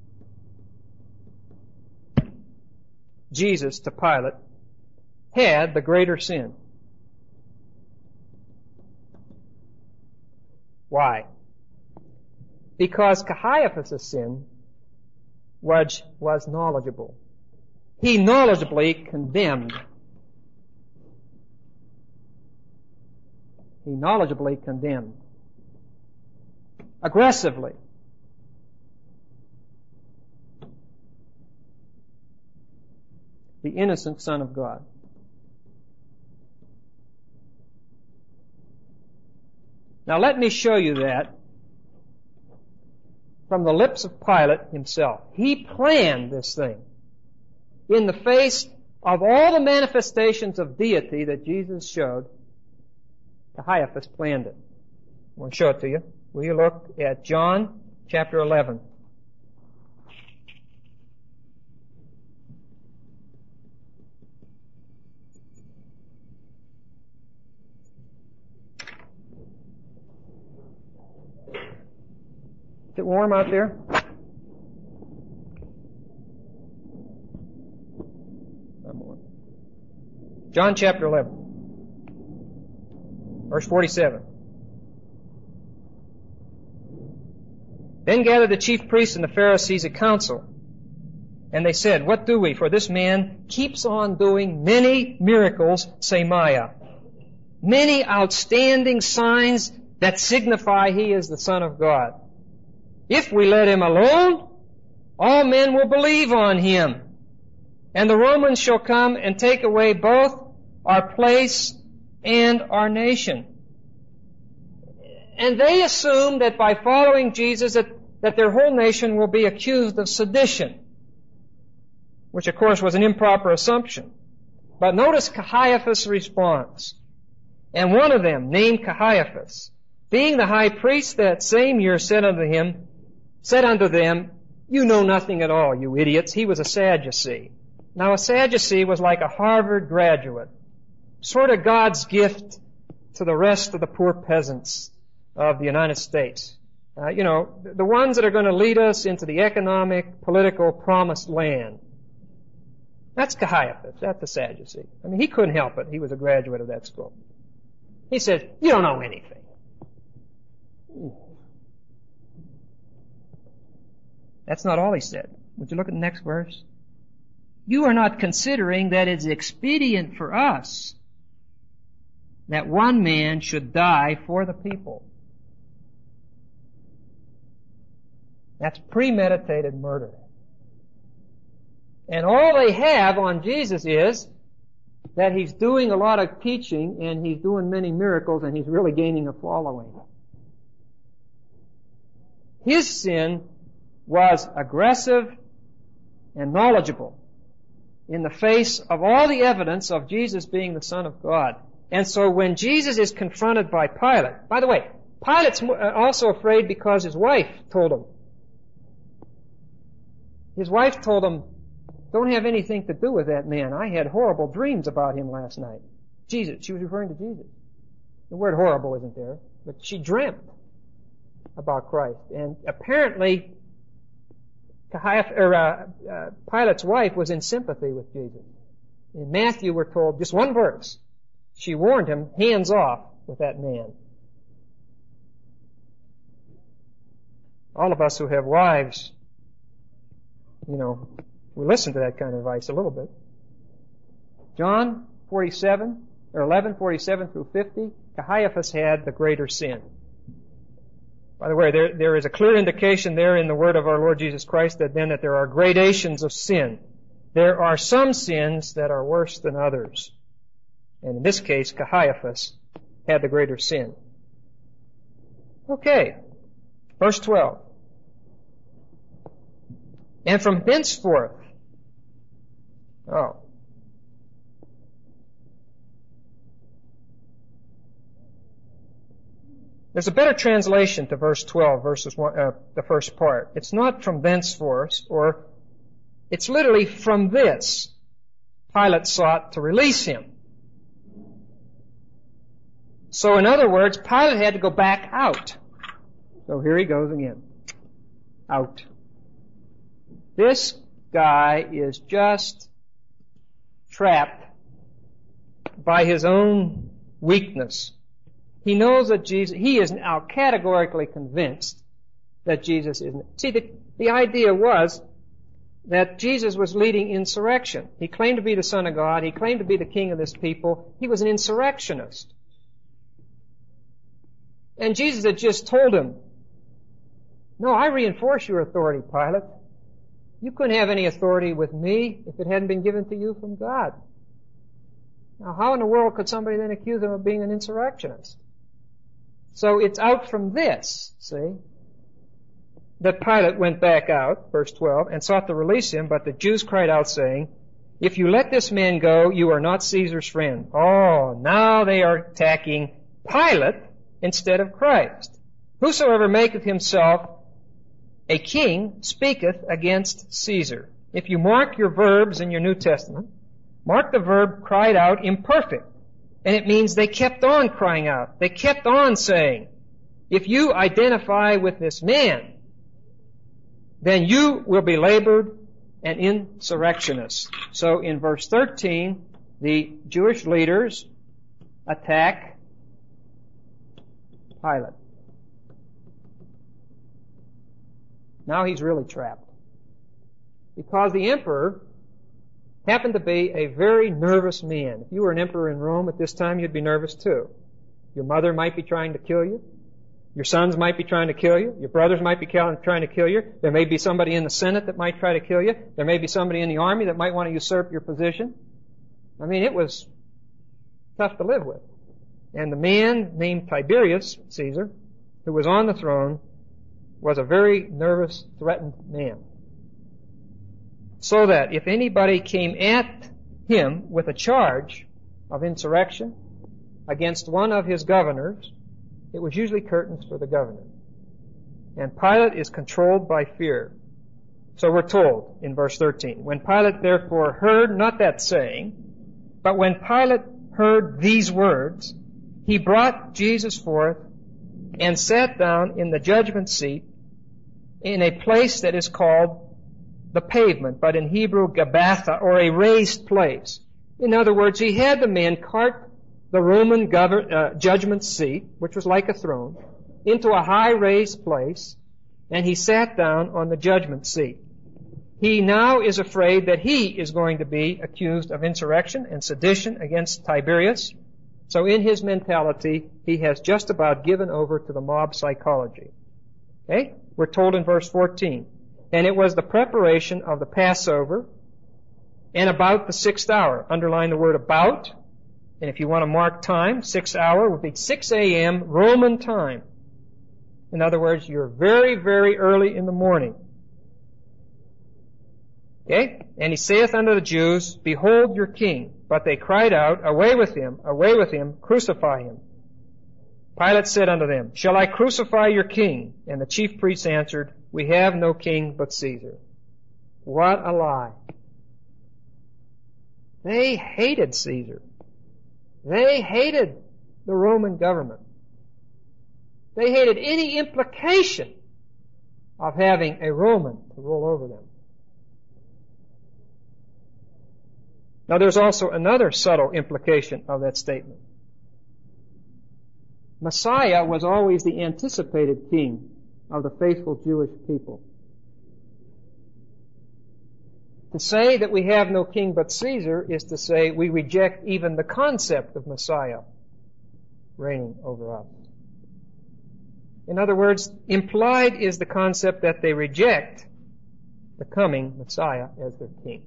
Jesus to Pilate had the greater sin. Why? Because Caiaphas' sin was, was knowledgeable. He knowledgeably condemned. He knowledgeably condemned. Aggressively. The innocent Son of God. Now let me show you that from the lips of Pilate himself. He planned this thing in the face of all the manifestations of deity that Jesus showed. Caiaphas planned it. I want to show it to you. Will you look at John chapter eleven? Is it warm out there? I'm warm. John chapter eleven. Verse forty-seven. Then gathered the chief priests and the Pharisees a council. And they said, "What do we? For this man keeps on doing many miracles, semaya. Many outstanding signs that signify he is the Son of God. If we let him alone, all men will believe on him. And the Romans shall come and take away both our place and our nation." And they assume that by following Jesus that, that their whole nation will be accused of sedition, which of course was an improper assumption. But notice Caiaphas' response. "And one of them, named Caiaphas, being the high priest that same year, said unto him, said unto them, You know nothing at all, you idiots." He was a Sadducee. Now a Sadducee was like a Harvard graduate, sort of God's gift to the rest of the poor peasants of the United States. Uh, you know, the ones that are going to lead us into the economic, political promised land. That's Caiaphas. That's the Sadducee. I mean, he couldn't help it. He was a graduate of that school. He said, "You don't know anything. That's not all he said. Would you look at the next verse? You are not considering that it's expedient for us that one man should die for the people. That's premeditated murder. And all they have on Jesus is that he's doing a lot of teaching and he's doing many miracles and he's really gaining a following. His sin was aggressive and knowledgeable in the face of all the evidence of Jesus being the Son of God. And so when Jesus is confronted by Pilate, by the way, Pilate's also afraid because his wife told him. His wife told him, don't have anything to do with that man. I had horrible dreams about him last night. Jesus. She was referring to Jesus. The word horrible isn't there, but she dreamt about Christ. And apparently, Caiaphas, or, uh, uh, Pilate's wife was in sympathy with Jesus. In Matthew, we're told, just one verse, she warned him, hands off with that man. All of us who have wives, you know, we listen to that kind of advice a little bit. John forty-seven, or eleven forty-seven through fifty, Caiaphas had the greater sin. By the way, there, there is a clear indication there in the word of our Lord Jesus Christ that then that there are gradations of sin. There are some sins that are worse than others. And in this case, Caiaphas had the greater sin. Okay. Verse twelve. And from henceforth, oh, there's a better translation to verse twelve, verses one, uh, the first part. It's not from thenceforth, or it's literally from this. Pilate sought to release him. So in other words, Pilate had to go back out. So here he goes again. Out. This guy is just trapped by his own weakness. He knows that Jesus, he is now categorically convinced that Jesus isn't. See, the, the idea was that Jesus was leading insurrection. He claimed to be the Son of God. He claimed to be the King of this people. He was an insurrectionist. And Jesus had just told him, no, I reinforce your authority, Pilate. You couldn't have any authority with me if it hadn't been given to you from God. Now, how in the world could somebody then accuse him of being an insurrectionist? So it's out from this, see, that Pilate went back out, verse twelve, and sought to release him, but the Jews cried out, saying, if you let this man go, you are not Caesar's friend. Oh, now they are attacking Pilate instead of Christ. Whosoever maketh himself a king speaketh against Caesar. If you mark your verbs in your New Testament, mark the verb cried out imperfect. And it means they kept on crying out. They kept on saying, if you identify with this man, then you will be labored an insurrectionist. So in verse thirteen, the Jewish leaders attack Pilate. Now he's really trapped. Because the emperor happened to be a very nervous man. If you were an emperor in Rome at this time, you'd be nervous too. Your mother might be trying to kill you. Your sons might be trying to kill you. Your brothers might be trying to kill you. There may be somebody in the Senate that might try to kill you. There may be somebody in the army that might want to usurp your position. I mean, it was tough to live with. And the man named Tiberius Caesar, who was on the throne, was a very nervous, threatened man. So that if anybody came at him with a charge of insurrection against one of his governors, it was usually curtains for the governor. And Pilate is controlled by fear. So we're told in verse thirteen, when Pilate therefore heard, not that saying, but when Pilate heard these words, he brought Jesus forth and sat down in the judgment seat in a place that is called the pavement, but in Hebrew, Gabbatha, or a raised place. In other words, he had the men cart the Roman govern, uh, judgment seat, which was like a throne, into a high raised place, and he sat down on the judgment seat. He now is afraid that he is going to be accused of insurrection and sedition against Tiberius. So in his mentality, he has just about given over to the mob psychology. Okay? We're told in verse fourteen, and it was the preparation of the Passover and about the sixth hour. Underline the word about. And if you want to mark time, sixth hour would be six a.m. Roman time. In other words, you're very, very early in the morning. Okay? And he saith unto the Jews, Behold your king. But they cried out, Away with him, away with him, crucify him. Pilate said unto them, Shall I crucify your king? And the chief priests answered, We have no king but Caesar. What a lie. They hated Caesar. They hated the Roman government. They hated any implication of having a Roman to rule over them. Now there's also another subtle implication of that statement. Messiah was always the anticipated king of the faithful Jewish people. To say that we have no king but Caesar is to say we reject even the concept of Messiah reigning over us. In other words, implied is the concept that they reject the coming Messiah as their king.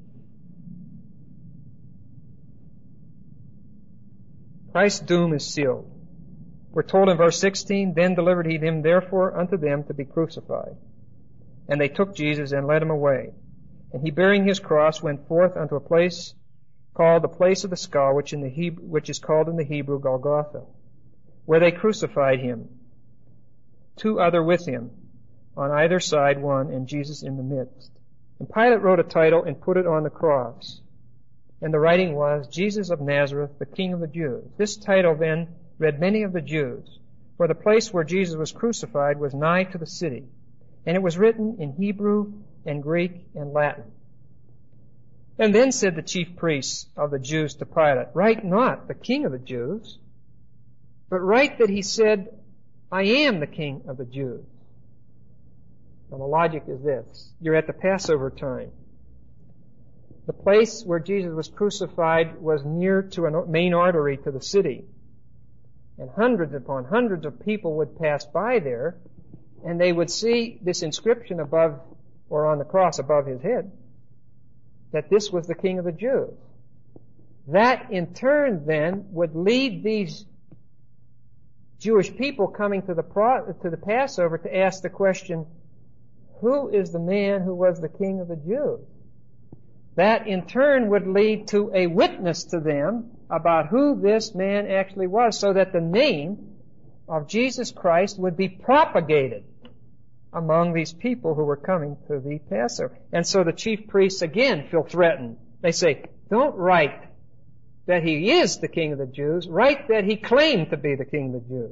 Christ's doom is sealed. We're told in verse sixteen, Then delivered he him therefore unto them to be crucified. And they took Jesus and led him away. And he, bearing his cross, went forth unto a place called the place of the skull, which in the Hebrew, which is called in the Hebrew Golgotha, where they crucified him, two other with him, on either side one, and Jesus in the midst. And Pilate wrote a title and put it on the cross. And the writing was, Jesus of Nazareth, the King of the Jews. This title then read many of the Jews, for the place where Jesus was crucified was nigh to the city. And it was written in Hebrew and Greek and Latin. And then said the chief priests of the Jews to Pilate, Write not the King of the Jews, but write that he said, I am the King of the Jews. Now the logic is this. You're at the Passover time. The place where Jesus was crucified was near to a main artery to the city. And hundreds upon hundreds of people would pass by there, and they would see this inscription above, or on the cross above his head, that this was the King of the Jews. That in turn then would lead these Jewish people coming to the pro- to the Passover to ask the question, who is the man who was the King of the Jews? That in turn would lead to a witness to them about who this man actually was, so that the name of Jesus Christ would be propagated among these people who were coming to the Passover. And so the chief priests again feel threatened. They say, don't write that he is the King of the Jews. Write that he claimed to be the King of the Jews.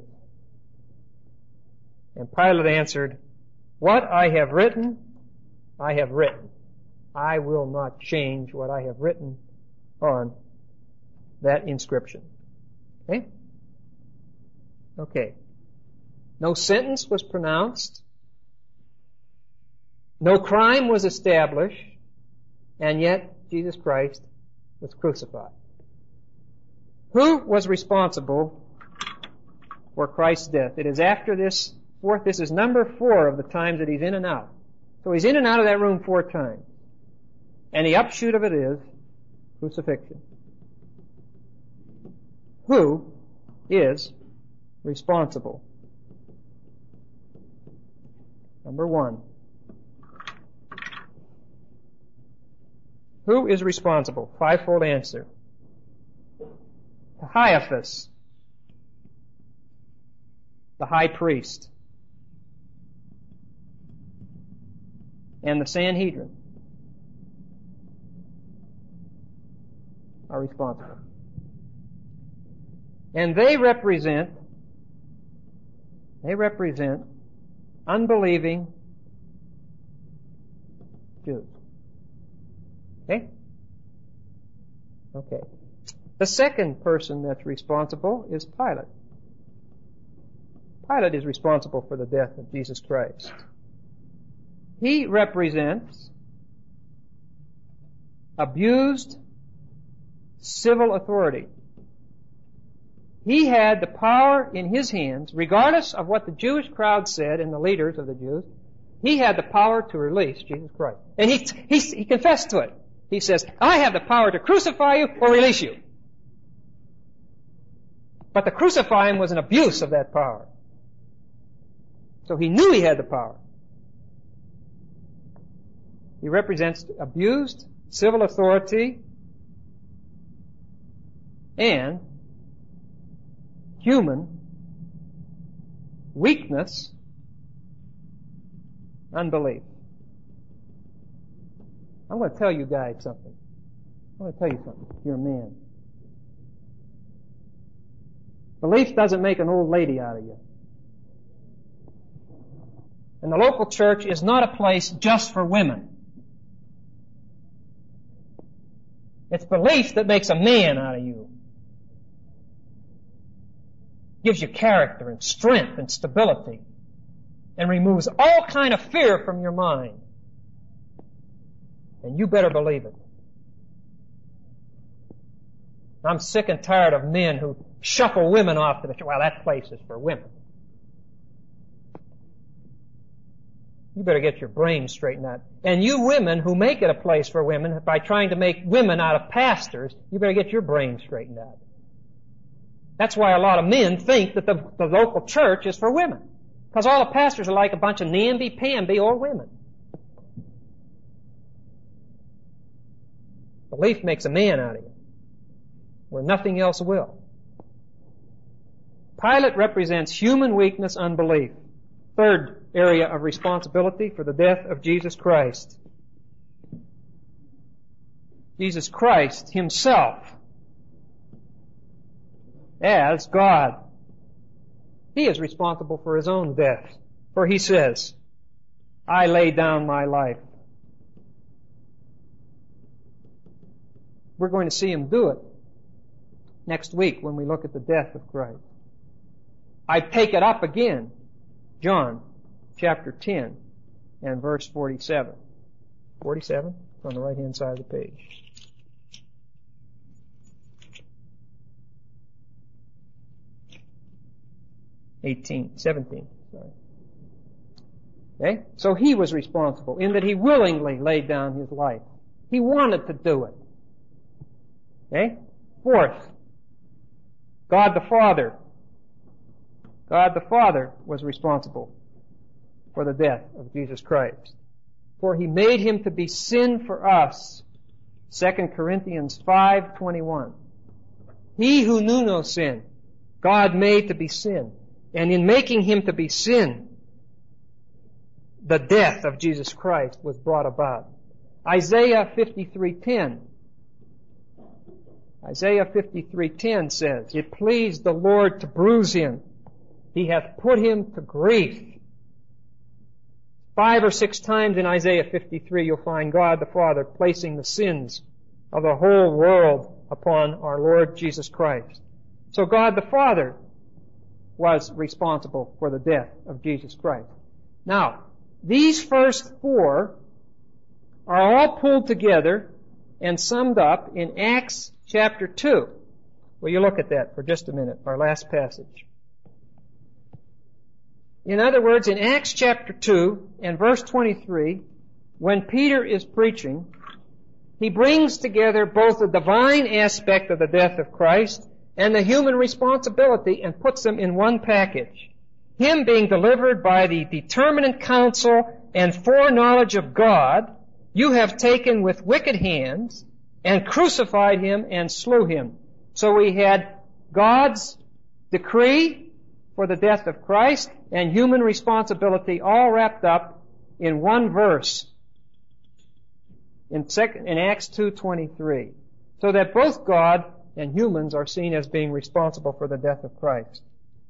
And Pilate answered, What I have written, I have written. I will not change what I have written on that inscription. Okay? Okay. No sentence was pronounced. No crime was established. And yet, Jesus Christ was crucified. Who was responsible for Christ's death? It is after this fourth, this is number four of the times that he's in and out. So he's in and out of that room four times. And the upshoot of it is crucifixion. Who is responsible? Number one. Who is responsible? Fivefold answer. Caiaphas, the high priest, and the Sanhedrin are responsible. And they represent, they represent unbelieving Jews. Okay? Okay. The second person that's responsible is Pilate. Pilate is responsible for the death of Jesus Christ. He represents abused civil authority. He had the power in his hands, regardless of what the Jewish crowd said and the leaders of the Jews. He had the power to release Jesus Christ. And he, he, he confessed to it. He says, I have the power to crucify you or release you. But the crucifying was an abuse of that power. So he knew he had the power. He represents abused civil authority and human weakness, unbelief. I'm going to tell you guys something. I'm going to tell you something. You're a man. Belief doesn't make an old lady out of you. And the local church is not a place just for women. It's belief that makes a man out of you. Gives you character and strength and stability. And removes all kind of fear from your mind. And you better believe it. I'm sick and tired of men who shuffle women off to the church. Well, that place is for women. You better get your brain straightened out. And you women who make it a place for women by trying to make women out of pastors, you better get your brain straightened out. That's why a lot of men think that the, the local church is for women. Because all the pastors are like a bunch of namby-pamby old women. Belief makes a man out of you, where nothing else will. Pilate represents human weakness, unbelief. Third area of responsibility for the death of Jesus Christ. Jesus Christ himself, as God, he is responsible for his own death. For he says, I lay down my life. We're going to see him do it next week when we look at the death of Christ. I take it up again. John chapter ten and verse forty-seven. forty-seven? It's on the right-hand side of the page. eighteen, seventeen, sorry. Okay? So he was responsible in that he willingly laid down his life. He wanted to do it. Okay? Fourth, God the Father. God the Father was responsible for the death of Jesus Christ. For he made him to be sin for us. Second Corinthians five twenty-one. He who knew no sin, God made to be sin. And in making him to be sin, the death of Jesus Christ was brought about. Isaiah fifty-three ten. Isaiah fifty-three ten says, It pleased the Lord to bruise him. He hath put him to grief. Five or six times in Isaiah fifty-three you'll find God the Father placing the sins of the whole world upon our Lord Jesus Christ. So God the Father was responsible for the death of Jesus Christ. Now, these first four are all pulled together and summed up in Acts chapter two. Will you look at that for just a minute, our last passage. In other words, in Acts chapter two and verse twenty-three, when Peter is preaching, he brings together both the divine aspect of the death of Christ and the human responsibility and puts them in one package. Him being delivered by the determinate counsel and foreknowledge of God, you have taken with wicked hands and crucified him and slew him. So we had God's decree for the death of Christ and human responsibility all wrapped up in one verse in, second, in Acts two twenty-three. So that both God and humans are seen as being responsible for the death of Christ.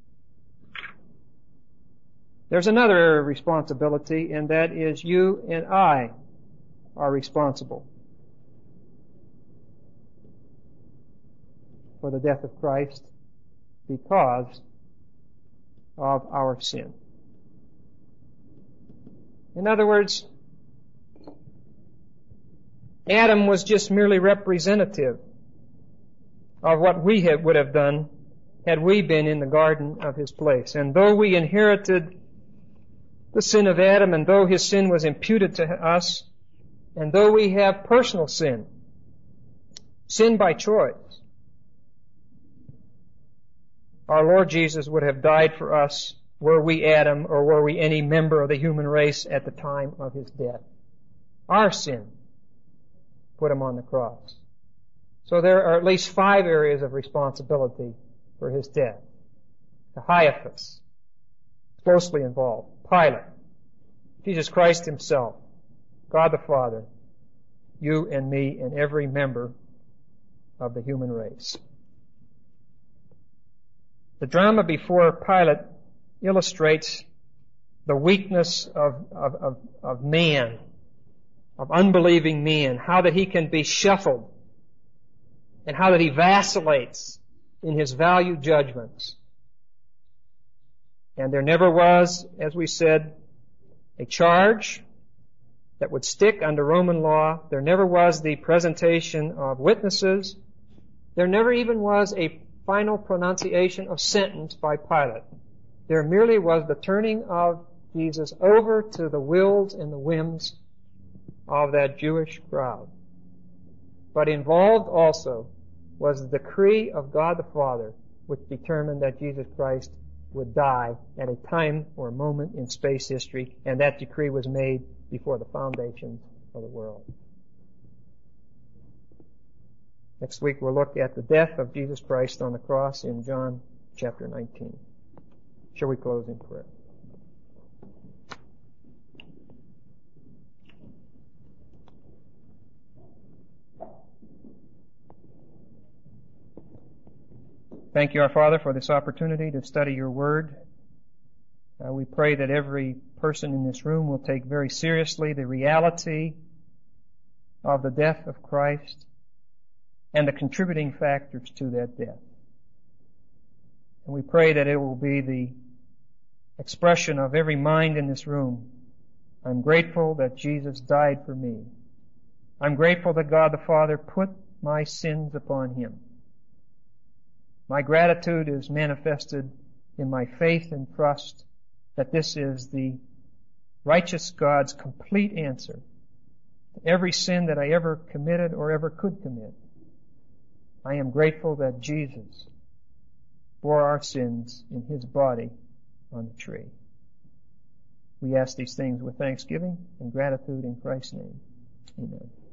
There's another responsibility, and that is you and I are responsible for the death of Christ because of our sin. In other words, Adam was just merely representative of what we have, would have done had we been in the garden of his place. And though we inherited the sin of Adam, and though his sin was imputed to us, and though we have personal sin, sin by choice, our Lord Jesus would have died for us were we Adam or were we any member of the human race at the time of his death. Our sin put him on the cross. So there are at least five areas of responsibility for his death. Caiaphas, closely involved. Pilate, Jesus Christ himself, God the Father, you and me and every member of the human race. The drama before Pilate illustrates the weakness of, of, of, of man, of unbelieving man, how that he can be shuffled and how that he vacillates in his value judgments. And there never was, as we said, a charge that would stick under Roman law. There never was the presentation of witnesses. There never even was a final pronunciation of sentence by Pilate. There merely was the turning of Jesus over to the wills and the whims of that Jewish crowd. But involved also was the decree of God the Father, which determined that Jesus Christ would die at a time or a moment in space history, and that decree was made before the foundations of the world. Next week we'll look at the death of Jesus Christ on the cross in John chapter nineteen. Shall we close in prayer? Thank you, our Father, for this opportunity to study your Word. Uh, we pray that every person in this room will take very seriously the reality of the death of Christ and the contributing factors to that death. And we pray that it will be the expression of every mind in this room. I'm grateful that Jesus died for me. I'm grateful that God the Father put my sins upon him. My gratitude is manifested in my faith and trust that this is the righteous God's complete answer to every sin that I ever committed or ever could commit. I am grateful that Jesus bore our sins in his body on the tree. We ask these things with thanksgiving and gratitude in Christ's name. Amen.